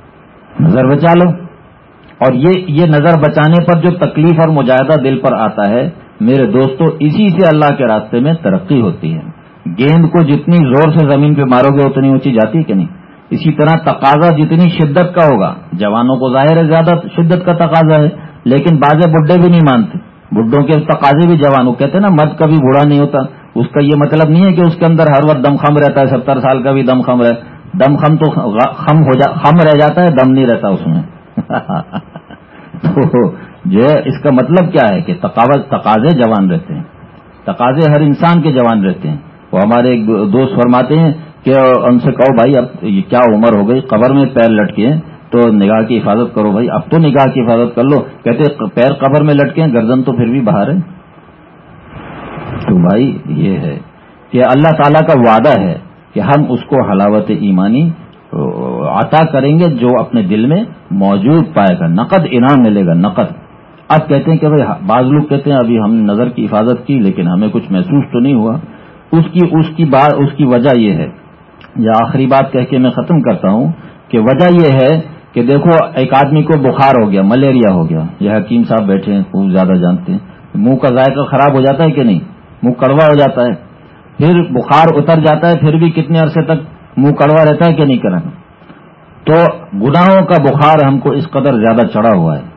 نظر بچا لو. اور یہ یہ نظر بچانے پر جو تکلیف اور مجاہدہ دل پر آتا ہے میرے دوستو، اسی سے اللہ کے راستے میں ترقی ہوتی ہے. گیند کو جتنی زور سے زمین پہ مارو گے اتنی اونچی جاتی کہ نہیں. اسی طرح تقاضا جتنی شدت کا ہوگا، جوانوں کو ظاہر ہے زیادہ شدت کا تقاضا ہے، لیکن بعض بڈھے بھی نہیں مانتے. بڈھوں کے تقاضے بھی جوانوں کہتے ہیں نا، مرد کبھی بوڑھا نہیں ہوتا. اس کا یہ مطلب نہیں ہے کہ اس کے اندر ہر وقت دم خم رہتا ہے، ستر سال کا بھی دم خم رہے. دم خم تو خم ہو جا خم رہ جاتا ہے، دم نہیں رہتا اس میں. تو جو ہے اس کا مطلب کیا ہے کہ تقاضے جوان رہتے ہیں، تقاضے ہر انسان کے جوان رہتے ہیں. وہ ہمارے ایک دوست فرماتے ہیں کہ ان سے کہو بھائی اب یہ کیا عمر ہو گئی، قبر میں پیر لٹکے ہیں تو نگاہ کی حفاظت کرو بھائی، اب تو نگاہ کی حفاظت کر لو. کہتے پیر قبر میں لٹکے ہیں، گردن تو پھر بھی باہر ہے. تو بھائی یہ ہے کہ اللہ تعالیٰ کا وعدہ ہے کہ ہم اس کو حلاوت ایمانی عطا کریں گے جو اپنے دل میں موجود پائے گا، نقد انعام ملے گا، نقد. اب کہتے ہیں کہ بھائی بعض لوگ کہتے ہیں ابھی ہم نے نظر کی حفاظت کی لیکن ہمیں کچھ محسوس تو نہیں ہوا. اس کی اس کی بات اس کی وجہ یہ ہے، یا آخری بات کہہ کے میں ختم کرتا ہوں کہ وجہ یہ ہے کہ دیکھو ایک آدمی کو بخار ہو گیا، ملیریا ہو گیا، یہ حکیم صاحب بیٹھے ہیں خوب زیادہ جانتے ہیں، منہ کا ذائقہ خراب ہو جاتا ہے کہ نہیں، منہ کڑوا ہو جاتا ہے، پھر بخار اتر جاتا ہے، پھر بھی کتنے عرصے تک منہ کڑوا رہتا ہے کہ نہیں کرنا. تو گناہوں کا بخار ہم کو اس قدر زیادہ چڑھا ہوا ہے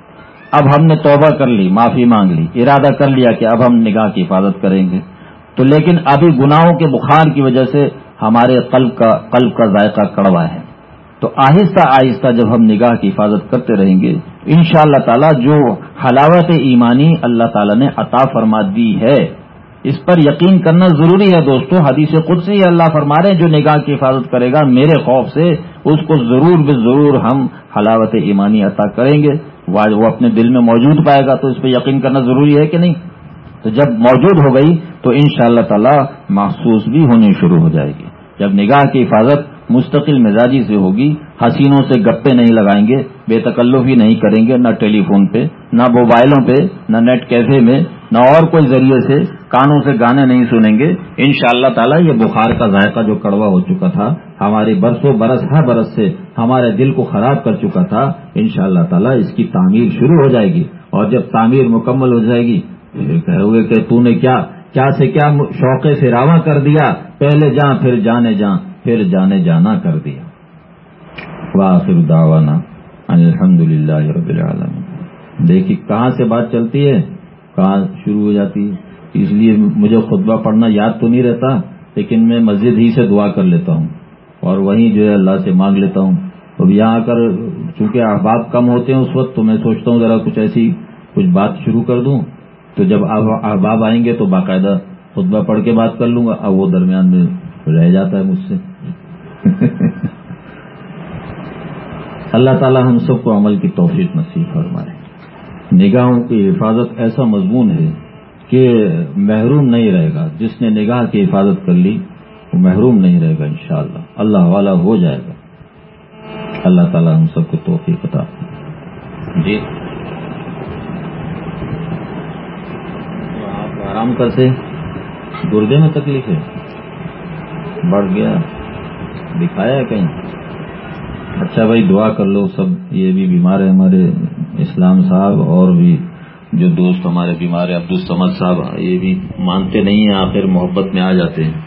اب ہم نے توبہ کر لی، معافی مانگ لی، ارادہ کر لیا کہ اب ہم نگاہ کی حفاظت کریں گے، تو لیکن ابھی گناہوں کے بخار کی وجہ سے ہمارے قلب کا قلب کا ذائقہ کڑوا ہے، تو آہستہ آہستہ جب ہم نگاہ کی حفاظت کرتے رہیں گے انشاءاللہ تعالی جو حلاوت ایمانی اللہ تعالی نے عطا فرما دی ہے، اس پر یقین کرنا ضروری ہے دوستو۔ حدیث قدسی اللہ فرما رہے ہیں جو نگاہ کی حفاظت کرے گا میرے خوف سے اس کو ضرور بے ضرور ہم حلاوت ایمانی عطا کریں گے، وہ اپنے دل میں موجود پائے گا، تو اس پہ یقین کرنا ضروری ہے کہ نہیں؟ تو جب موجود ہو گئی تو انشاءاللہ تعالی محسوس بھی ہونی شروع ہو جائے گی۔ جب نگاہ کی حفاظت مستقل مزاجی سے ہوگی، حسینوں سے گپے نہیں لگائیں گے، بے تکلفی نہیں کریں گے، نہ ٹیلی فون پہ، نہ موبائلوں پہ، نہ نیٹ کیفے میں، نہ اور کوئی ذریعے سے کانوں سے گانے نہیں سنیں گے، انشاءاللہ تعالی یہ بخار کا ذائقہ جو کڑوا ہو چکا تھا، ہماری برسوں برس ہر برس سے ہمارے دل کو خراب کر چکا تھا، انشاءاللہ تعالی اس کی تعمیر شروع ہو جائے گی، اور جب تعمیر مکمل ہو جائے گی کہے ہوئے کہ تو نے کیا کیا سے کیا شوق سے راواں کر دیا، پہلے جاں پھر جانے جاں پھر جانے جانا کر دیا۔ وآخر دعوانا الحمدللہ رب العالمین۔ دیکھیے کہاں سے بات چلتی ہے، کہاں شروع ہو جاتی ہے۔ اس لیے مجھے خطبہ پڑھنا یاد تو نہیں رہتا، لیکن میں مسجد ہی سے دعا کر لیتا ہوں اور وہیں جو ہے اللہ سے مانگ لیتا ہوں۔ اب یہاں آ کر چونکہ احباب کم ہوتے ہیں اس وقت، تو میں سوچتا ہوں ذرا کچھ ایسی کچھ بات شروع کر دوں، تو جب احباب آئیں گے تو باقاعدہ خطبہ پڑھ کے بات کر لوں گا، اب وہ درمیان میں رہ جاتا ہے مجھ سے۔ اللہ تعالی ہم سب کو عمل کی توفیق نصیب فرمائے۔ نگاہوں کی حفاظت ایسا مضمون ہے کہ محروم نہیں رہے گا، جس نے نگاہ کی حفاظت کر لی وہ محروم نہیں رہے گا انشاءاللہ، اللہ والا ہو جائے گا۔ اللہ تعالی ہم سب کو توفیق عطا فرمائے۔ جی آپ آرام کرتے، گردے میں تکلیف ہے، بڑھ گیا، دکھایا ہے کہیں؟ اچھا بھائی دعا کر لو سب، یہ بھی بیمار ہے ہمارے اسلام صاحب، اور بھی جو دوست ہمارے بیمار ہیں عبدالصمد صاحب، یہ بھی مانتے نہیں ہیں، آخر محبت میں آ جاتے ہیں۔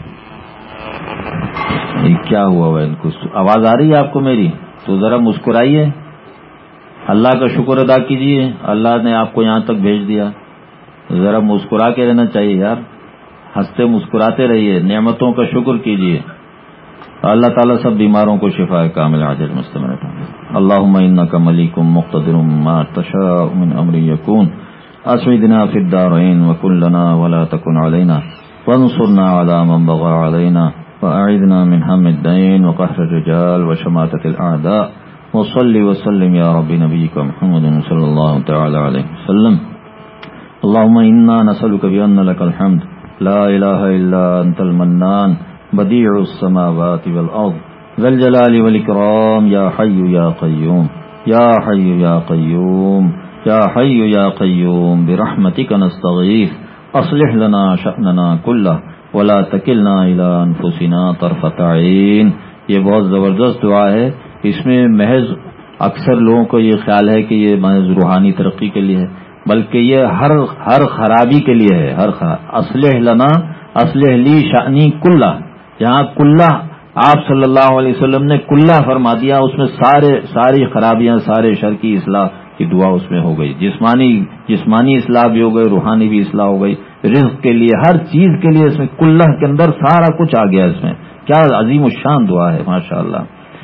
یہ کیا ہوا ہوا ان کو؟ آواز آ رہی ہے آپ کو میری؟ تو ذرا مسکرائیے، اللہ کا شکر ادا کیجیے، اللہ نے آپ کو یہاں تک بھیج دیا، ذرا مسکرا کے رہنا چاہیے یار، ہنستے مسکراتے رہیے، نعمتوں کا شکر کیجیے۔ اللہ تعالیٰ سب بیماروں کو شفا کامل عاجل مستمر عطا فرمائے۔ اللهم انك مليك مقتدر ما تشاء من امر يكون، اسعدنا في الدارين وكن لنا ولا تكن علينا، وانصرنا على من بغى علينا، واعذنا من هم الدين وقهر الرجال وشماتة الاعداء، وصل وسلم يا رب نبيك محمد صلى الله تعالى عليه وسلم۔ اللهم انا نسألك بأن لك الحمد لا اله الا انت المنان بديع السماوات والأرض ذا الجلال والإكرام، يا حي يا قيوم يا حي يا قيوم يا حي يا قيوم، برحمتك نستغيث، أصلح لنا شأننا كله ولا تكلنا إلى أنفسنا طرفة عين۔ یہ بہت زبردست دعا ہے، اس میں محض اکثر لوگوں کو یہ خیال ہے کہ یہ محض روحانی ترقی کے لیے ہے، بلکہ یہ ہر ہر خرابی کے لیے ہے، ہر خراب۔ اصلح لنا، اصلح لی شأنی کلہ، جہاں کلہ آپ صلی اللہ علیہ وسلم نے کلہ فرما دیا، اس میں سارے ساری خرابیاں، سارے شر کی اصلاح کی دعا اس میں ہو گئی، جسمانی جسمانی اصلاح بھی ہو گئی، روحانی بھی اصلاح ہو گئی، رزق کے لیے، ہر چیز کے لیے اس میں کلہ کے اندر سارا کچھ آ گیا۔ اس میں کیا عظیم الشان دعا ہے، ماشاء اللہ۔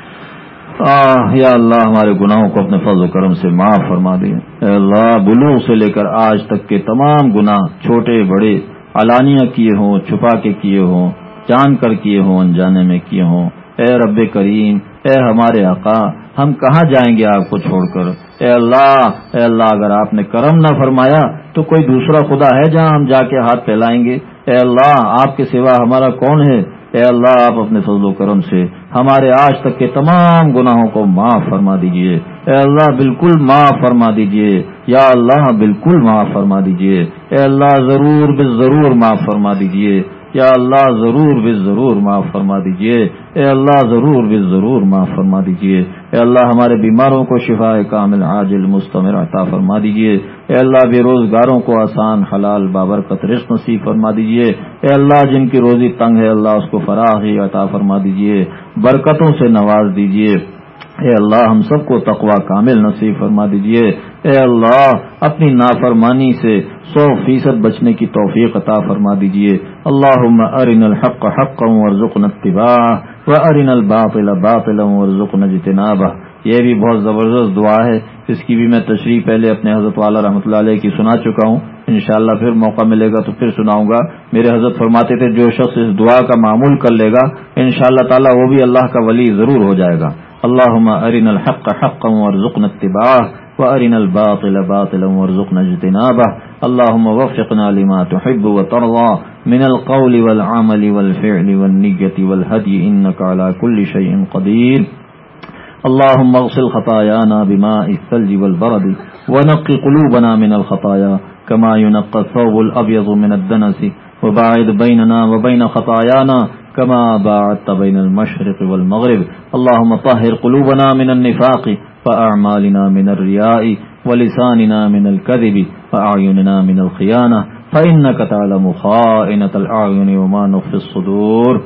آہ یا اللہ ہمارے گناہوں کو اپنے فضل و کرم سے معاف فرما دے، اے اللہ بلوغ سے لے کر آج تک کے تمام گناہ، چھوٹے بڑے، علانیہ کیے ہوں، چھپا کے کیے ہوں، جان کر کیے ہوں، انجانے میں کیے ہوں، اے رب کریم، اے ہمارے آقا، ہم کہاں جائیں گے آپ کو چھوڑ کر؟ اے اللہ اے اللہ اگر آپ نے کرم نہ فرمایا تو کوئی دوسرا خدا ہے جہاں ہم جا کے ہاتھ پھیلائیں گے؟ اے اللہ آپ کے سوا ہمارا کون ہے؟ اے اللہ آپ اپنے فضل و کرم سے ہمارے آج تک کے تمام گناہوں کو معاف فرما دیجئے، اے اللہ بالکل معاف فرما دیجئے، یا اللہ بالکل معاف فرما دیجئے، اے اللہ ضرور بے ضرور معاف فرما دیجئے، یا اللہ ضرور بے ضرور معاف فرما دیجئے، اے اللہ ضرور بے ضرور معاف فرما دیجئے، اے اللہ ہمارے بیماروں کو شفا کامل عاجل مستمر عطا فرما دیجئے، اے اللہ بے روزگاروں کو آسان حلال بابرکت رزق نصیب فرما دیجئے، اے اللہ جن کی روزی تنگ ہے اللہ اس کو فراخی عطا فرما دیجئے، برکتوں سے نواز دیجئے، اے اللہ ہم سب کو تقوی کامل نصیب فرما دیجئے، اے اللہ اپنی نافرمانی سے سو فیصد بچنے کی توفیق عطا فرما دیجئے. اللہم ارنا الحق حقا وارزقنا اتباعہ وارنا الباطل باطلا وارزقنا اجتنابہ. یہ بھی بہت زبردست دعا ہے، اس کی بھی میں تشریح پہلے اپنے حضرت والا رحمۃ اللہ علیہ کی سنا چکا ہوں. انشاءاللہ پھر موقع ملے گا تو پھر سناؤں گا. میرے حضرت فرماتے تھے جو شخص اس دعا کا معمول کر لے گا انشاءاللہ تعالی وہ بھی اللہ کا ولی ضرور ہو جائے گا. اللہم ارنا الحق حقا وارزقنا اتباعہ وارنا الباطل باطلا وارزقنا اجتنابہ. اللہم وفقنا لما تحب وترضى من القول والعمل والفعل والنیت والہدی انک علی کل شیء قدیر. اللهم اغسل خطايانا بماء الثلج والبرد ونقي قلوبنا من الخطايا كما ينقى الثوب الأبيض من الدنس وباعد بيننا وبين خطايانا كما باعدت بين المشرق والمغرب. اللهم طهر قلوبنا من النفاق وأعمالنا من الرياء ولساننا من الكذب وأعيننا من الخيانة فإنك تعلم خائنة الأعين وما نخفي الصدور.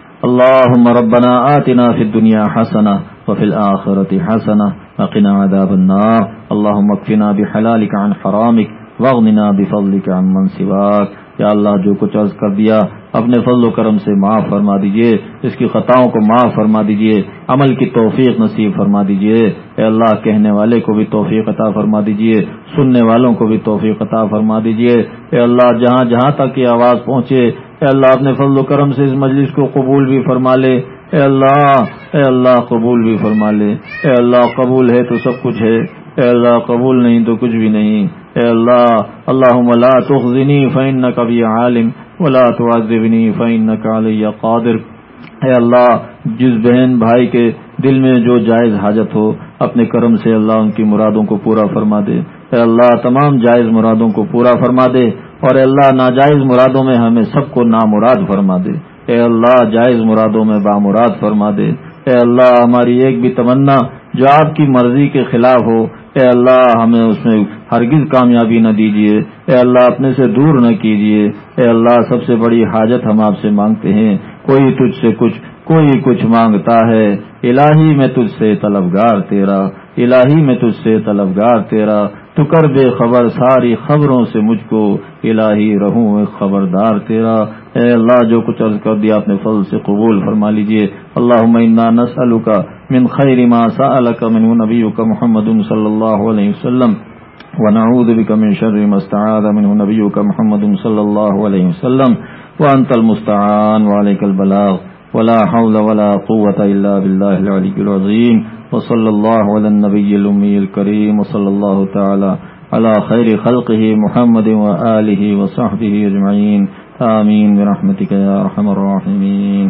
اللهم ربنا آتنا في الدنيا حسنة وفي الآخرة حسنة وقنا عذاب النار. اللهم اكفنا بحلالك عن حرامك واغننا بفضلك عن من سواك. یا اللہ جو کچھ عرض کر دیا اپنے فضل و کرم سے معاف فرما دیجئے، اس کی خطاؤں کو معاف فرما دیجئے، عمل کی توفیق نصیب فرما دیجئے. اے اللہ کہنے والے کو بھی توفیق عطا فرما دیجئے، سننے والوں کو بھی توفیق عطا فرما دیجئے. اے اللہ جہاں جہاں تک یہ آواز پہنچے اے اللہ اپنے فضل و کرم سے اس مجلس کو قبول بھی فرما لے. اے اللہ اے اللہ قبول بھی فرما لے. اے اللہ قبول ہے تو سب کچھ ہے، اے اللہ قبول نہیں تو کچھ بھی نہیں. اے اللہ اللہم لا تخزنی فإنک بی عالم ولا تعذبنی فإنک علی قادر. اے اللہ جس بہن بھائی کے دل میں جو جائز حاجت ہو اپنے کرم سے اللہ ان کی مرادوں کو پورا فرما دے. اے اللہ تمام جائز مرادوں کو پورا فرما دے، اور اے اللہ ناجائز مرادوں میں ہمیں سب کو نامراد فرما دے. اے اللہ جائز مرادوں میں بامراد فرما دے. اے اللہ ہماری ایک بھی تمنا جو آپ کی مرضی کے خلاف ہو اے اللہ ہمیں اس میں ہرگز کامیابی نہ دیجیے. اے اللہ اپنے سے دور نہ کیجیے. اے اللہ سب سے بڑی حاجت ہم آپ سے مانگتے ہیں. کوئی تجھ سے کچھ کوئی کچھ مانگتا ہے، الہی میں تجھ سے طلبگار تیرا، الہی میں تجھ سے طلبگار تیرا. تو کر بے خبر ساری خبروں سے مجھ کو، الہی رہوں خبردار تیرا. اے اللہ جو کچھ عرض کر دیا اپنے فضل سے قبول فرما لیجئے. اللہم انا نسألک من خیر ما سألک منہ نبیک محمد صلی اللہ علیہ وسلم ونعوذ بک من شر ما استعاذ منہ نبیک محمد صلی اللہ علیہ وسلم وانت المستعان وعلیک البلاغ ولا حول ولا قوة الا باللہ العلی العظیم. وصلی اللہ علی النبی الامی الکریم وصلی اللہ تعالی علی خیر خلقہ محمد وآلہ وصحبہ اجمعین. آمین برحمتک یا ارحم الراحمین.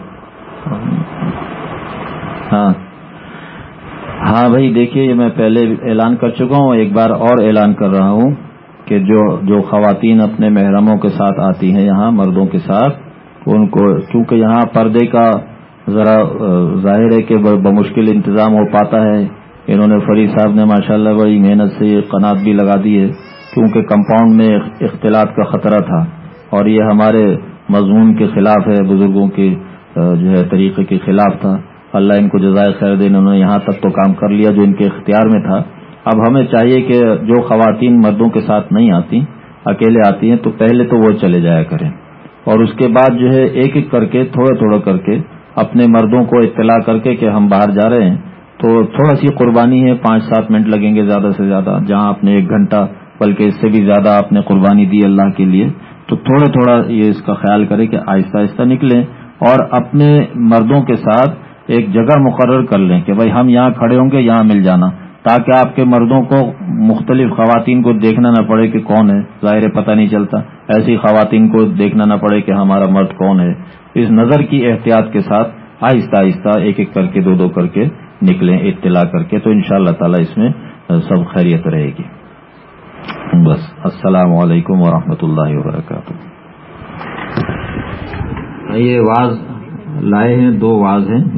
ہاں ہاں بھائی دیکھیے میں پہلے اعلان کر چکا ہوں، ایک بار اور اعلان کر رہا ہوں کہ جو جو خواتین اپنے محرموں کے ساتھ آتی ہیں یہاں مردوں کے ساتھ، ان کو چونکہ یہاں پردے کا ذرا ظاہر ہے کہ بمشکل انتظام ہو پاتا ہے. انہوں نے فرید صاحب نے ماشاءاللہ بڑی محنت سے یہ قنات بھی لگا دی ہے، کیونکہ کمپاؤنڈ میں اختلاط کا خطرہ تھا اور یہ ہمارے مضمون کے خلاف ہے، بزرگوں کے جو ہے طریقے کے خلاف تھا. اللہ ان کو جزائے خیر دے، انہوں نے یہاں تک تو کام کر لیا جو ان کے اختیار میں تھا. اب ہمیں چاہیے کہ جو خواتین مردوں کے ساتھ نہیں آتی، اکیلے آتی ہیں، تو پہلے تو وہ چلے جایا کریں، اور اس کے بعد جو ہے ایک ایک کر کے تھوڑا تھوڑا کر کے اپنے مردوں کو اطلاع کر کے کہ ہم باہر جا رہے ہیں. تو تھوڑا سی قربانی ہے، پانچ سات منٹ لگیں گے زیادہ سے زیادہ، جہاں آپ نے ایک گھنٹہ بلکہ اس سے بھی زیادہ آپ نے قربانی دی اللہ کے لیے. تو تھوڑا تھوڑا یہ اس کا خیال کریں کہ آہستہ آہستہ نکلیں، اور اپنے مردوں کے ساتھ ایک جگہ مقرر کر لیں کہ بھائی ہم یہاں کھڑے ہوں گے، یہاں مل جانا، تاکہ آپ کے مردوں کو مختلف خواتین کو دیکھنا نہ پڑے کہ کون ہے، ظاہر پتہ نہیں چلتا. ایسی خواتین کو دیکھنا نہ پڑے کہ ہمارا مرد کون ہے. اس نظر کی احتیاط کے ساتھ آہستہ آہستہ ایک ایک کر کے دو دو کر کے نکلیں اطلاع کر کے، تو انشاءاللہ تعالی اس میں سب خیریت رہے گی. بس السلام علیکم ورحمۃ اللہ وبرکاتہ. یہ واز لائے ہیں، دو واز ہیں.